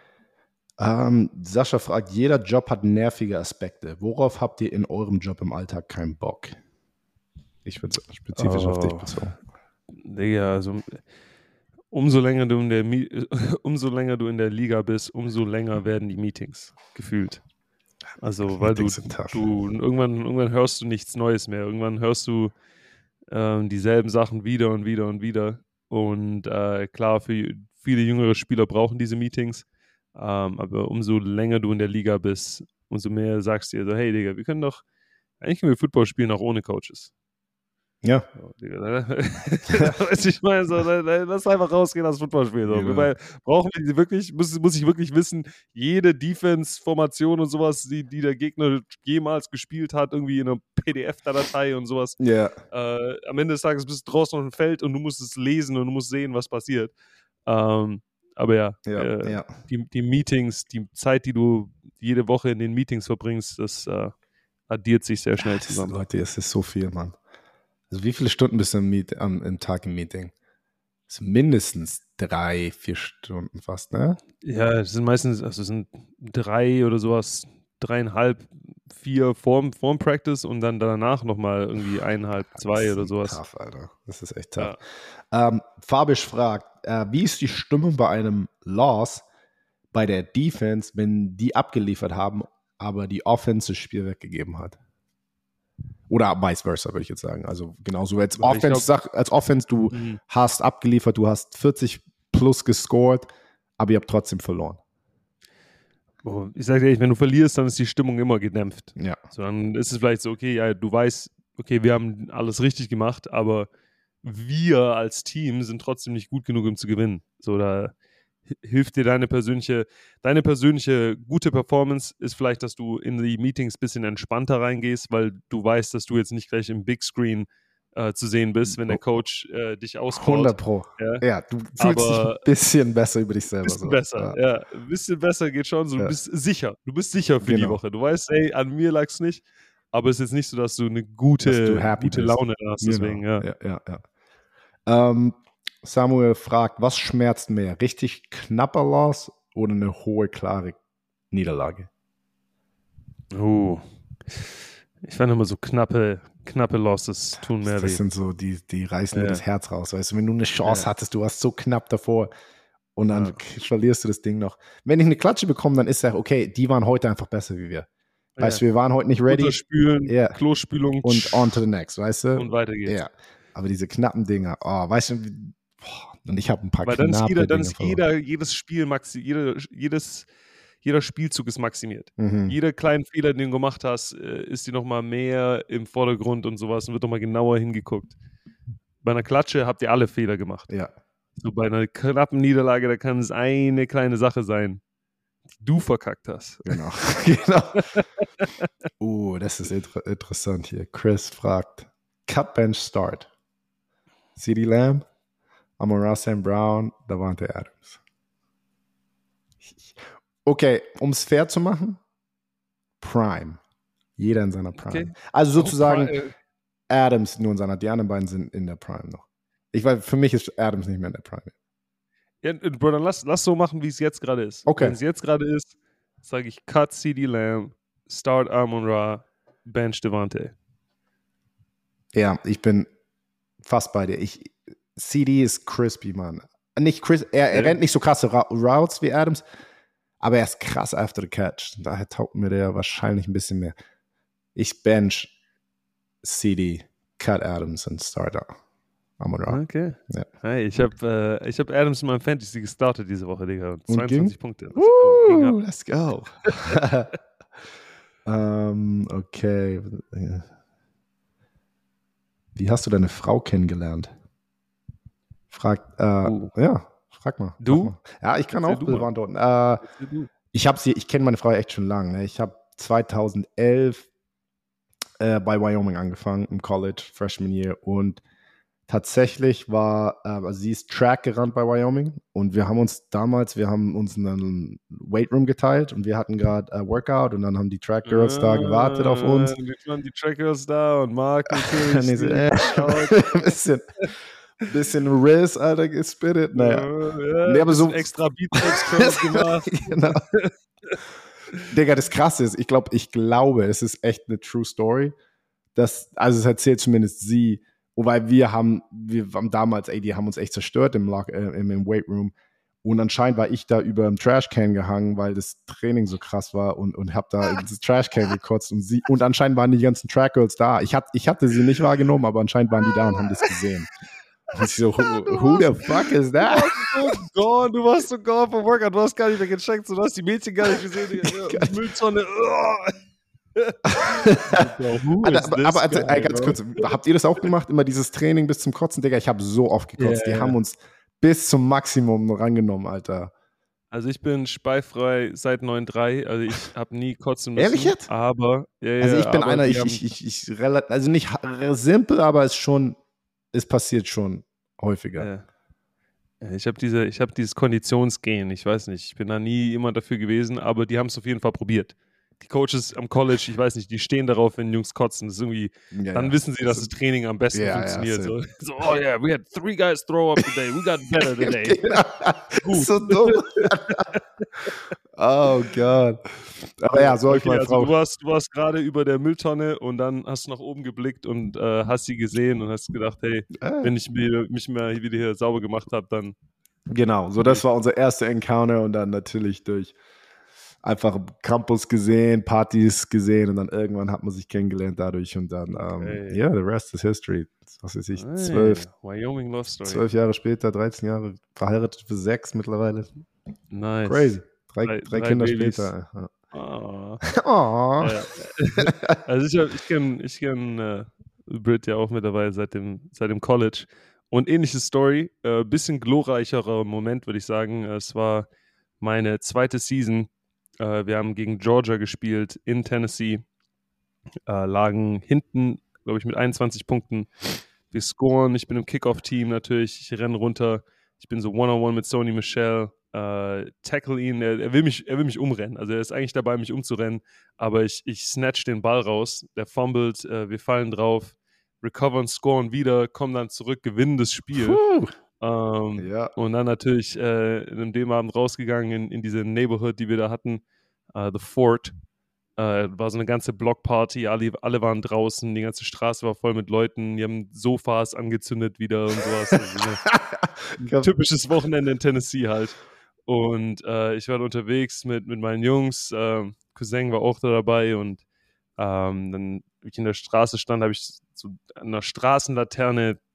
Ähm, Sascha fragt, jeder Job hat nervige Aspekte. Worauf habt ihr in eurem Job im Alltag keinen Bock? Ich würde spezifisch Oh. auf dich bezogen. Digga, also umso länger du in der Mi- umso länger du in der Liga bist, umso länger werden die Meetings gefühlt. Also weil du, Meetings sind tough. du irgendwann, irgendwann hörst du nichts Neues mehr. Irgendwann hörst du ähm, dieselben Sachen wieder und wieder und wieder. Und äh, klar, für viele jüngere Spieler brauchen diese Meetings. Ähm, aber umso länger du in der Liga bist, umso mehr sagst du dir so, hey Digga, wir können doch, eigentlich können wir Football spielen auch ohne Coaches. Ja. So, Digga, weißt du, ich meine, so, lass einfach rausgehen aus Football spielen. So. Genau. Weil brauchen wir die wirklich, muss, muss ich wirklich wissen, jede Defense-Formation und sowas, die, die der Gegner jemals gespielt hat, irgendwie in einer P D F-Datei und sowas. Ja. Äh, am Ende des Tages bist du draußen auf dem Feld und du musst es lesen und du musst sehen, was passiert. Ähm, aber ja, Ja, äh, ja. Die, die Meetings, die Zeit, die du jede Woche in den Meetings verbringst, das äh, addiert sich sehr schnell Das, zusammen. Leute, es ist so viel, Mann. Also wie viele Stunden bist du im, Meet, am, im Tag im Meeting? Das sind mindestens drei, vier Stunden fast, ne? Ja, es sind meistens, also es sind drei oder sowas, dreieinhalb, vier vorm, vorm Practice und dann danach nochmal irgendwie eineinhalb, zwei Das oder ist sowas. Tough, Alter. Das ist echt tough. Ja. Ähm, Fabisch fragt, äh, wie ist die Stimmung bei einem Loss bei der Defense, wenn die abgeliefert haben, aber die Offense das Spiel weggegeben hat? Oder vice versa, würde ich jetzt sagen. Also genauso als Also ich Offense, glaub- sag, als Offense, du Mhm. hast abgeliefert, du hast vierzig plus gescored, aber ihr habt trotzdem verloren. Oh, ich sage dir ehrlich, wenn du verlierst, dann ist die Stimmung immer gedämpft. Ja. So, dann ist es vielleicht so, okay, ja, du weißt, okay, wir haben alles richtig gemacht, aber wir als Team sind trotzdem nicht gut genug, um zu gewinnen. So, da hi- hilft dir deine persönliche, deine persönliche gute Performance ist vielleicht, dass du in die Meetings ein bisschen entspannter reingehst, weil du weißt, dass du jetzt nicht gleich im Big Screen äh, zu sehen bist, wenn der Coach äh, dich ausbaut. hundert Pro. Ja. Ja, du fühlst Aber- dich ein bisschen besser über dich selber. Bisschen so. besser, Ja. ja. Ein bisschen besser geht schon. So, du Ja. bist sicher. Du bist sicher für die Genau. Woche. Du weißt, ey, an mir lag es nicht. Aber es ist jetzt nicht so, dass du eine gute, Dass du happy gute bist. Laune hast. Deswegen, Genau. ja. ja, ja, ja. Ähm, Samuel fragt, was schmerzt mehr? Richtig knapper Loss oder eine hohe, klare Niederlage? Oh. Ich fand immer so knappe, knappe Losses tun mehr Das weh. sind so, die, die reißen Ja. dir das Herz raus. Weißt du, wenn du eine Chance Ja. hattest, du warst so knapp davor und dann Ja. k- verlierst du das Ding noch. Wenn ich eine Klatsche bekomme, dann ist ja okay, die waren heute einfach besser wie wir. Weißt du, wir waren heute nicht ready Spülen, Ja. Klospülung und on to the next, weißt du? und weiter geht's. Ja. Aber diese knappen Dinger, oh, weißt du, wie, boah, und ich habe ein paar Weil dann ist, knappe jeder, dann Dinge ist verloren. jeder, jedes Spiel, maxi, jeder, jedes, jeder Spielzug ist maximiert. Mhm. Jeder kleine Fehler, den du gemacht hast, äh, ist dir nochmal mehr im Vordergrund und sowas und wird nochmal genauer hingeguckt. Bei einer Klatsche habt ihr alle Fehler gemacht. Ja. So bei einer knappen Niederlage, da kann es eine kleine Sache sein, die du verkackt hast. Genau. genau. Uh, das ist inter- interessant hier. Chris fragt: Cut Bench Start. CeeDee Lamb, Amon-Ra Saint Brown, Davante Adams. Okay, um es fair zu machen, Prime. Jeder in seiner Prime. Okay. Also sozusagen Oh, Pri- Adams nur in seiner, die anderen beiden sind in der Prime noch. Ich weiß, für mich ist Adams nicht mehr in der Prime. Ja, Bro, dann lass, lass so machen, wie es jetzt gerade ist. Okay. Wenn es jetzt gerade ist, sage ich Cut CeeDee Lamb, Start Amon-Ra, Bench Davante. Ja, ich bin fast bei dir. Ich, C D ist crispy, Mann. Nicht Chris, er, er Ja. rennt nicht so krasse Ra- Routes wie Adams, aber er ist krass after the catch. Daher taugt mir der wahrscheinlich ein bisschen mehr. Ich bench C D, cut Adams und start Amon-Ra. Okay. Ja. Hey, ich habe äh, ich hab Adams in meinem Fantasy gestartet diese Woche, Digga. Und zweiundzwanzig ging? Punkte. Let's go. Ging Woo, ab. let's go. ähm, okay. Wie hast du deine Frau kennengelernt? Frag, äh, Uh. ja, frag mal. Du? Frag mal. Ja, ich kann Erzähl auch du mal. beantworten. Äh, Erzähl du. ich habe sie, ich kenne meine Frau echt schon lange. Ne? Ich habe zweitausendelf äh, bei Wyoming angefangen im College, Freshman Year, und tatsächlich war, äh, also sie ist Track gerannt bei Wyoming und wir haben uns damals, wir haben uns einen Weightroom geteilt und wir hatten gerade äh, Workout und dann haben die Track Girls da gewartet auf uns. Äh, Jetzt waren die Track Girls da und Marc natürlich. Nee, so, die äh, geschaut. bisschen, bisschen Riz, Alter, gespittet. Naja. Ja, Nee, aber so- bisschen extra Bizeps gemacht. genau. Digga, das Krasse ist, ich glaube, ich glaube, es ist echt eine True Story. Das, also es erzählt zumindest sie, wobei wir haben, wir haben damals, ey, die haben uns echt zerstört im, Lock, äh, im, im Weightroom. Und anscheinend war ich da über dem Trashcan gehangen, weil das Training so krass war und, und hab da ins Trashcan gekotzt und sie, und anscheinend waren die ganzen Trackgirls da. Ich, hat, ich hatte sie nicht wahrgenommen, aber anscheinend waren die da und haben das gesehen. Und ich so, who, who the fuck is that? Du warst so gone, du warst so gone vom Workout, du hast gar nicht mehr gecheckt, so, du hast die Mädchen gar nicht gesehen, Digga. Ja, Mülltonne. aber, aber, aber also, ey, ganz kurz, habt ihr das auch gemacht? Immer dieses Training bis zum Kotzen, Digga? Ich habe so oft gekotzt. Yeah, die haben uns bis zum Maximum rangenommen, Alter. Also ich bin speifrei seit neun drei, also ich habe nie kotzen müssen. Ehrlich jetzt? Aber, ja, ja, Also ich bin aber einer, die ich, haben- ich, ich, ich relativ, also nicht ha- simpel, aber es schon, es passiert schon häufiger. Ja. Ja, Ich habe diese, ich habe dieses Konditionsgen, ich weiß nicht, ich bin da nie jemand dafür gewesen, aber die haben es auf jeden Fall probiert. Die Coaches am College, ich weiß nicht, die stehen darauf, wenn Jungs kotzen. Das ist irgendwie, Ja, dann ja. wissen sie, dass das Training am besten Ja, ja, funktioniert. safe. so. so, oh yeah, we had three guys throw up today, we got better today. Genau. Gut. So dumm. Oh Gott. Aber ja, so habe ich Okay, meine also Frau. du warst, du warst gerade über der Mülltonne und dann hast du nach oben geblickt und äh, hast sie gesehen und hast gedacht, hey, Äh, wenn ich mir, mich mal wieder hier sauber gemacht habe, dann Genau, so das war unser erster Encounter und dann natürlich durch einfach Campus gesehen, Partys gesehen und dann irgendwann hat man sich kennengelernt dadurch und dann, ähm, Okay. ja, the rest is history. Was weiß ich, hey, zwölf, Wyoming Love Story. zwölf Jahre später, dreizehn Jahre, verheiratet für sechs mittlerweile. Nice. Crazy. Drei, Drei- drei, drei Kinder Babys. später. Ja. Ah. Oh. Ja. Also ich, hab- ich kenne ich kenn, äh, Brit ja auch mittlerweile seit dem, seit dem College. Und ähnliche Story, äh, bisschen glorreicherer Moment, würde ich sagen. Es war meine zweite Season. Äh, wir haben gegen Georgia gespielt in Tennessee. Äh, lagen hinten, glaube ich, mit einundzwanzig Punkten. Wir scoren, ich bin im Kickoff-Team natürlich. Ich renne runter. Ich bin so One-on-One mit Sony Michel. Äh, tackle ihn, er, er, will mich, er will mich umrennen. Also er ist eigentlich dabei, mich umzurennen. Aber ich, ich snatch den Ball raus. Der fummelt, äh, wir fallen drauf. Recovern, scoren wieder, kommen dann zurück, gewinnen das Spiel. Puh. Ähm, Ja. Und dann natürlich äh, in dem Abend rausgegangen in, in diese Neighborhood, die wir da hatten, äh, The Fort. Äh, war so eine ganze Blockparty, alle, alle waren draußen, die ganze Straße war voll mit Leuten, die haben Sofas angezündet wieder und sowas. Also so ein typisches Wochenende in Tennessee halt. Und äh, ich war da unterwegs mit, mit meinen Jungs, ähm, Cousin war auch da dabei und ähm, dann, wie ich in der Straße stand, habe ich so an einer Straßenlaterne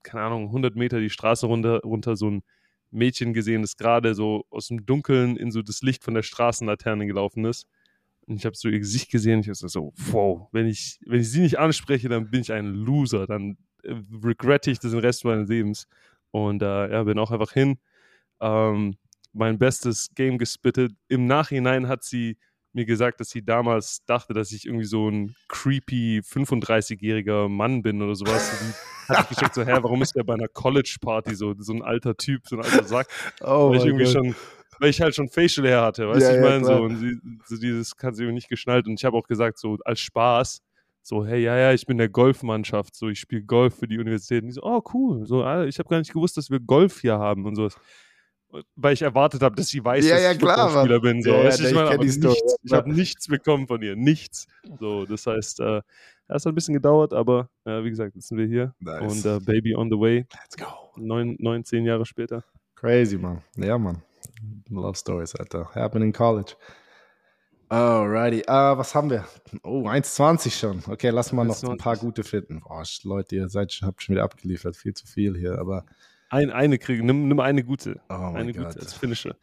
keine Ahnung, hundert Meter die Straße runter, runter so ein Mädchen gesehen, das gerade so aus dem Dunkeln in so das Licht von der Straßenlaterne gelaufen ist. Und ich habe so ihr Gesicht gesehen. Ich war so, wow, wenn ich, wenn ich sie nicht anspreche, dann bin ich ein Loser. Dann äh, regrette ich das den Rest meines Lebens. Und äh, ja, bin auch einfach hin. Ähm, mein bestes Game gespittet. Im Nachhinein hat sie mir gesagt, dass sie damals dachte, dass ich irgendwie so ein creepy fünfunddreißigjähriger Mann bin oder sowas. Und hat sich gecheckt, so, hä, warum ist der bei einer College-Party so, so ein alter Typ, so ein alter Sack? Oh weil ich irgendwie Gott. schon, weil ich halt schon Facial Hair hatte, weißt du, Ja, ich ja, meine, klar. so, und sie, so dieses hat sie irgendwie nicht geschnallt. Und ich habe auch gesagt, so als Spaß, so, hey, ja, ja, ich bin der Golfmannschaft, so, ich spiele Golf für die Universität. Und die so, oh, cool, so, Alter, ich habe gar nicht gewusst, dass wir Golf hier haben und sowas. Weil ich erwartet habe, dass sie weiß, Ja, dass ja, ich klar, Footballspieler Mann. bin. So. Ja, ja, Weißt du, ich ich meine, kenn aber die Story, nichts, ich ja. habe nichts bekommen von ihr, nichts. So, das heißt, äh, es hat ein bisschen gedauert, aber äh, wie gesagt, jetzt sind wir hier Nice. und äh, Baby on the way, Let's go. neun, neun, zehn Jahre später. Crazy, Mann. Ja, Mann. Love Stories, Alter. Happen in college. Alrighty. Uh, was haben wir? Oh, eins zwanzig schon. Okay, lass mal noch ein paar gute finden. Boah, Leute, ihr seid, habt schon wieder abgeliefert. Viel zu viel hier, aber... Ein, eine kriegen, nimm, nimm eine gute. Oh mein eine Gott. gute als Finisher.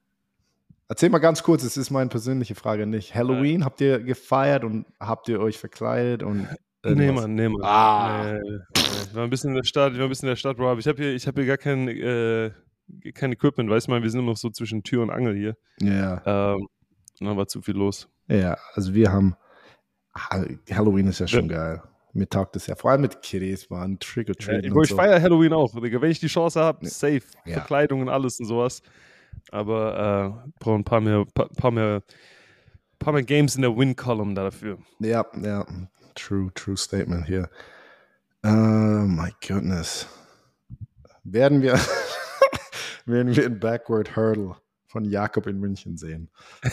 Erzähl mal ganz kurz, es ist meine persönliche Frage nicht. Halloween, ja. Habt ihr gefeiert und habt ihr euch verkleidet und irgendwas? Nee, Mann, nee, Mann. Ah. Nee, nee. Ich war ein bisschen in der Stadt, ich war ein bisschen in der Stadt, Bro, aber ich habe hier, ich hab hier gar kein, äh, kein Equipment, weißt du mal, wir sind immer noch so zwischen Tür und Angel hier. Ja. Ähm, da war zu viel los. Ja, also wir haben, Halloween ist ja schon ja. geil. Mir taugt es ja, vor allem mit Kiddies, man, Trick-or-Treating ja, und ich so. Ich feiere Halloween auch, Digga. Wenn ich die Chance habe, safe, ja. Verkleidung und alles und sowas. Aber äh, brauche ein paar mehr, paar, paar mehr, paar mehr Games in der Win-Column dafür. Ja, ja, true, true statement hier. Oh my goodness. Werden wir, werden wir in Backward Hurdle von Jakob in München sehen?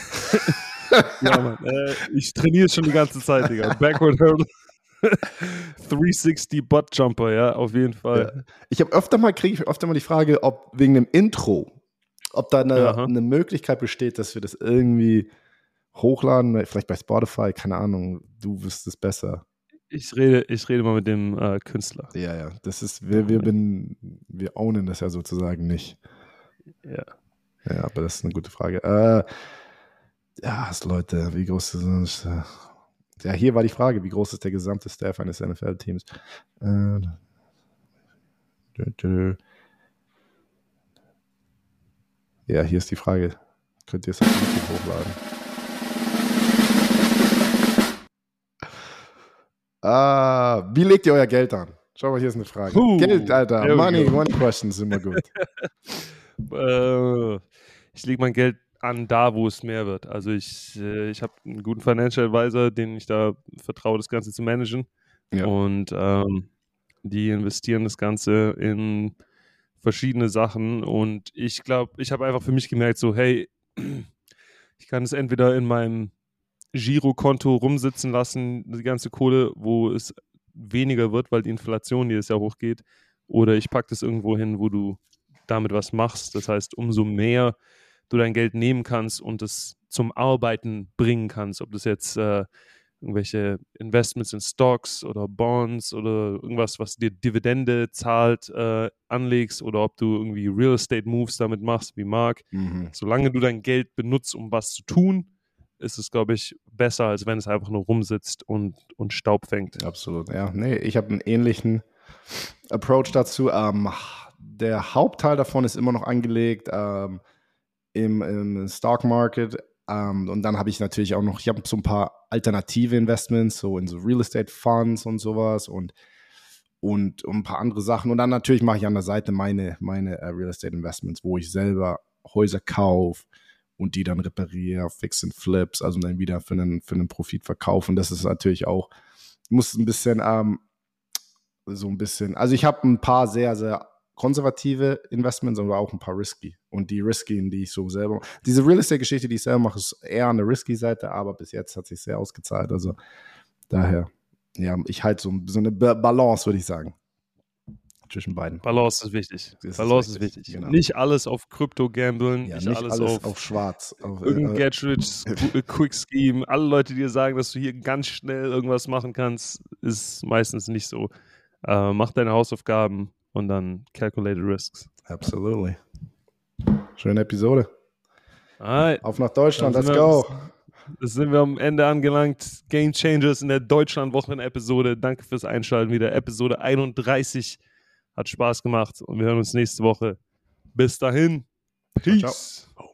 Ja, Mann. Äh, ich trainiere schon die ganze Zeit, Digga. Backward Hurdle. dreihundertsechzig Butt Jumper, ja, auf jeden Fall. Ja. Ich habe öfter mal, kriege ich öfter mal die Frage, ob wegen dem Intro, ob da eine, eine Möglichkeit besteht, dass wir das irgendwie hochladen, vielleicht bei Spotify, keine Ahnung, du wirst es besser. Ich rede, ich rede mal mit dem äh, Künstler. Ja, ja, das ist, wir, wir, bin, wir ownen das ja sozusagen nicht. Ja. Ja, aber das ist eine gute Frage. Äh, ja, Leute, wie groß ist das? Ja, hier war die Frage, wie groß ist der gesamte Staff eines N F L-Teams? Äh, ja, hier ist die Frage. Könnt ihr es auf YouTube hochladen? Ah, wie legt ihr euer Geld an? Schau mal, hier ist eine Frage. Uh, Geld, Alter. Money, money questions sind immer gut. äh, ich lege mein Geld an da, wo es mehr wird. Also ich, äh, ich habe einen guten Financial Advisor, den ich da vertraue, das Ganze zu managen. Ja. Und ähm, die investieren das Ganze in verschiedene Sachen. Und ich glaube, ich habe einfach für mich gemerkt, so hey, ich kann es entweder in meinem Girokonto rumsitzen lassen, die ganze Kohle, wo es weniger wird, weil die Inflation jedes Jahr hochgeht, oder ich packe das irgendwo hin, wo du damit was machst. Das heißt, umso mehr du dein Geld nehmen kannst und es zum Arbeiten bringen kannst, ob das jetzt äh, irgendwelche Investments in Stocks oder Bonds oder irgendwas, was dir Dividende zahlt, äh, anlegst, oder ob du irgendwie Real Estate Moves damit machst, wie Marc. Mhm. Solange du dein Geld benutzt, um was zu tun, ist es, glaube ich, besser, als wenn es einfach nur rumsitzt und, und Staub fängt. Absolut, ja. Nee, ich habe einen ähnlichen Approach dazu. Ähm, der Hauptteil davon ist immer noch angelegt ähm, im, im Stock Market. Um, und dann habe ich natürlich auch noch, ich habe so ein paar alternative Investments, so in so Real Estate Funds und sowas und, und, und ein paar andere Sachen. Und dann natürlich mache ich an der Seite meine, meine uh, Real Estate Investments, wo ich selber Häuser kaufe und die dann repariere, Fix and Flips, also dann wieder für einen, für einen Profit verkaufen. Das ist natürlich auch, muss ein bisschen, um, so ein bisschen, also ich habe ein paar sehr, sehr konservative Investments, aber auch ein paar risky. Und die risky, die ich so selber, diese Real Estate-Geschichte, die ich selber mache, ist eher an der risky Seite, aber bis jetzt hat sich sehr ausgezahlt. Also daher, ja, ich halte so, so eine Balance, würde ich sagen, zwischen beiden. Balance ist wichtig. Das Balance ist wichtig. Ist wichtig. Genau. Nicht alles auf Krypto gambeln, ja, nicht, nicht alles, alles auf, auf schwarz. Auf, irgendein äh, Get Rich Quick Scheme. Alle Leute, die dir sagen, dass du hier ganz schnell irgendwas machen kannst, ist meistens nicht so. Äh, mach deine Hausaufgaben. und dann calculated risks. Absolutely. Schöne Episode. Alright. Auf nach Deutschland, Dann let's sind wir- go. Das sind wir am Ende angelangt. Game Changers in der Deutschland-Wochen-Episode. Danke fürs Einschalten wieder. Episode einunddreißig. Hat Spaß gemacht und wir hören uns nächste Woche. Bis dahin. Ciao, ciao. Peace.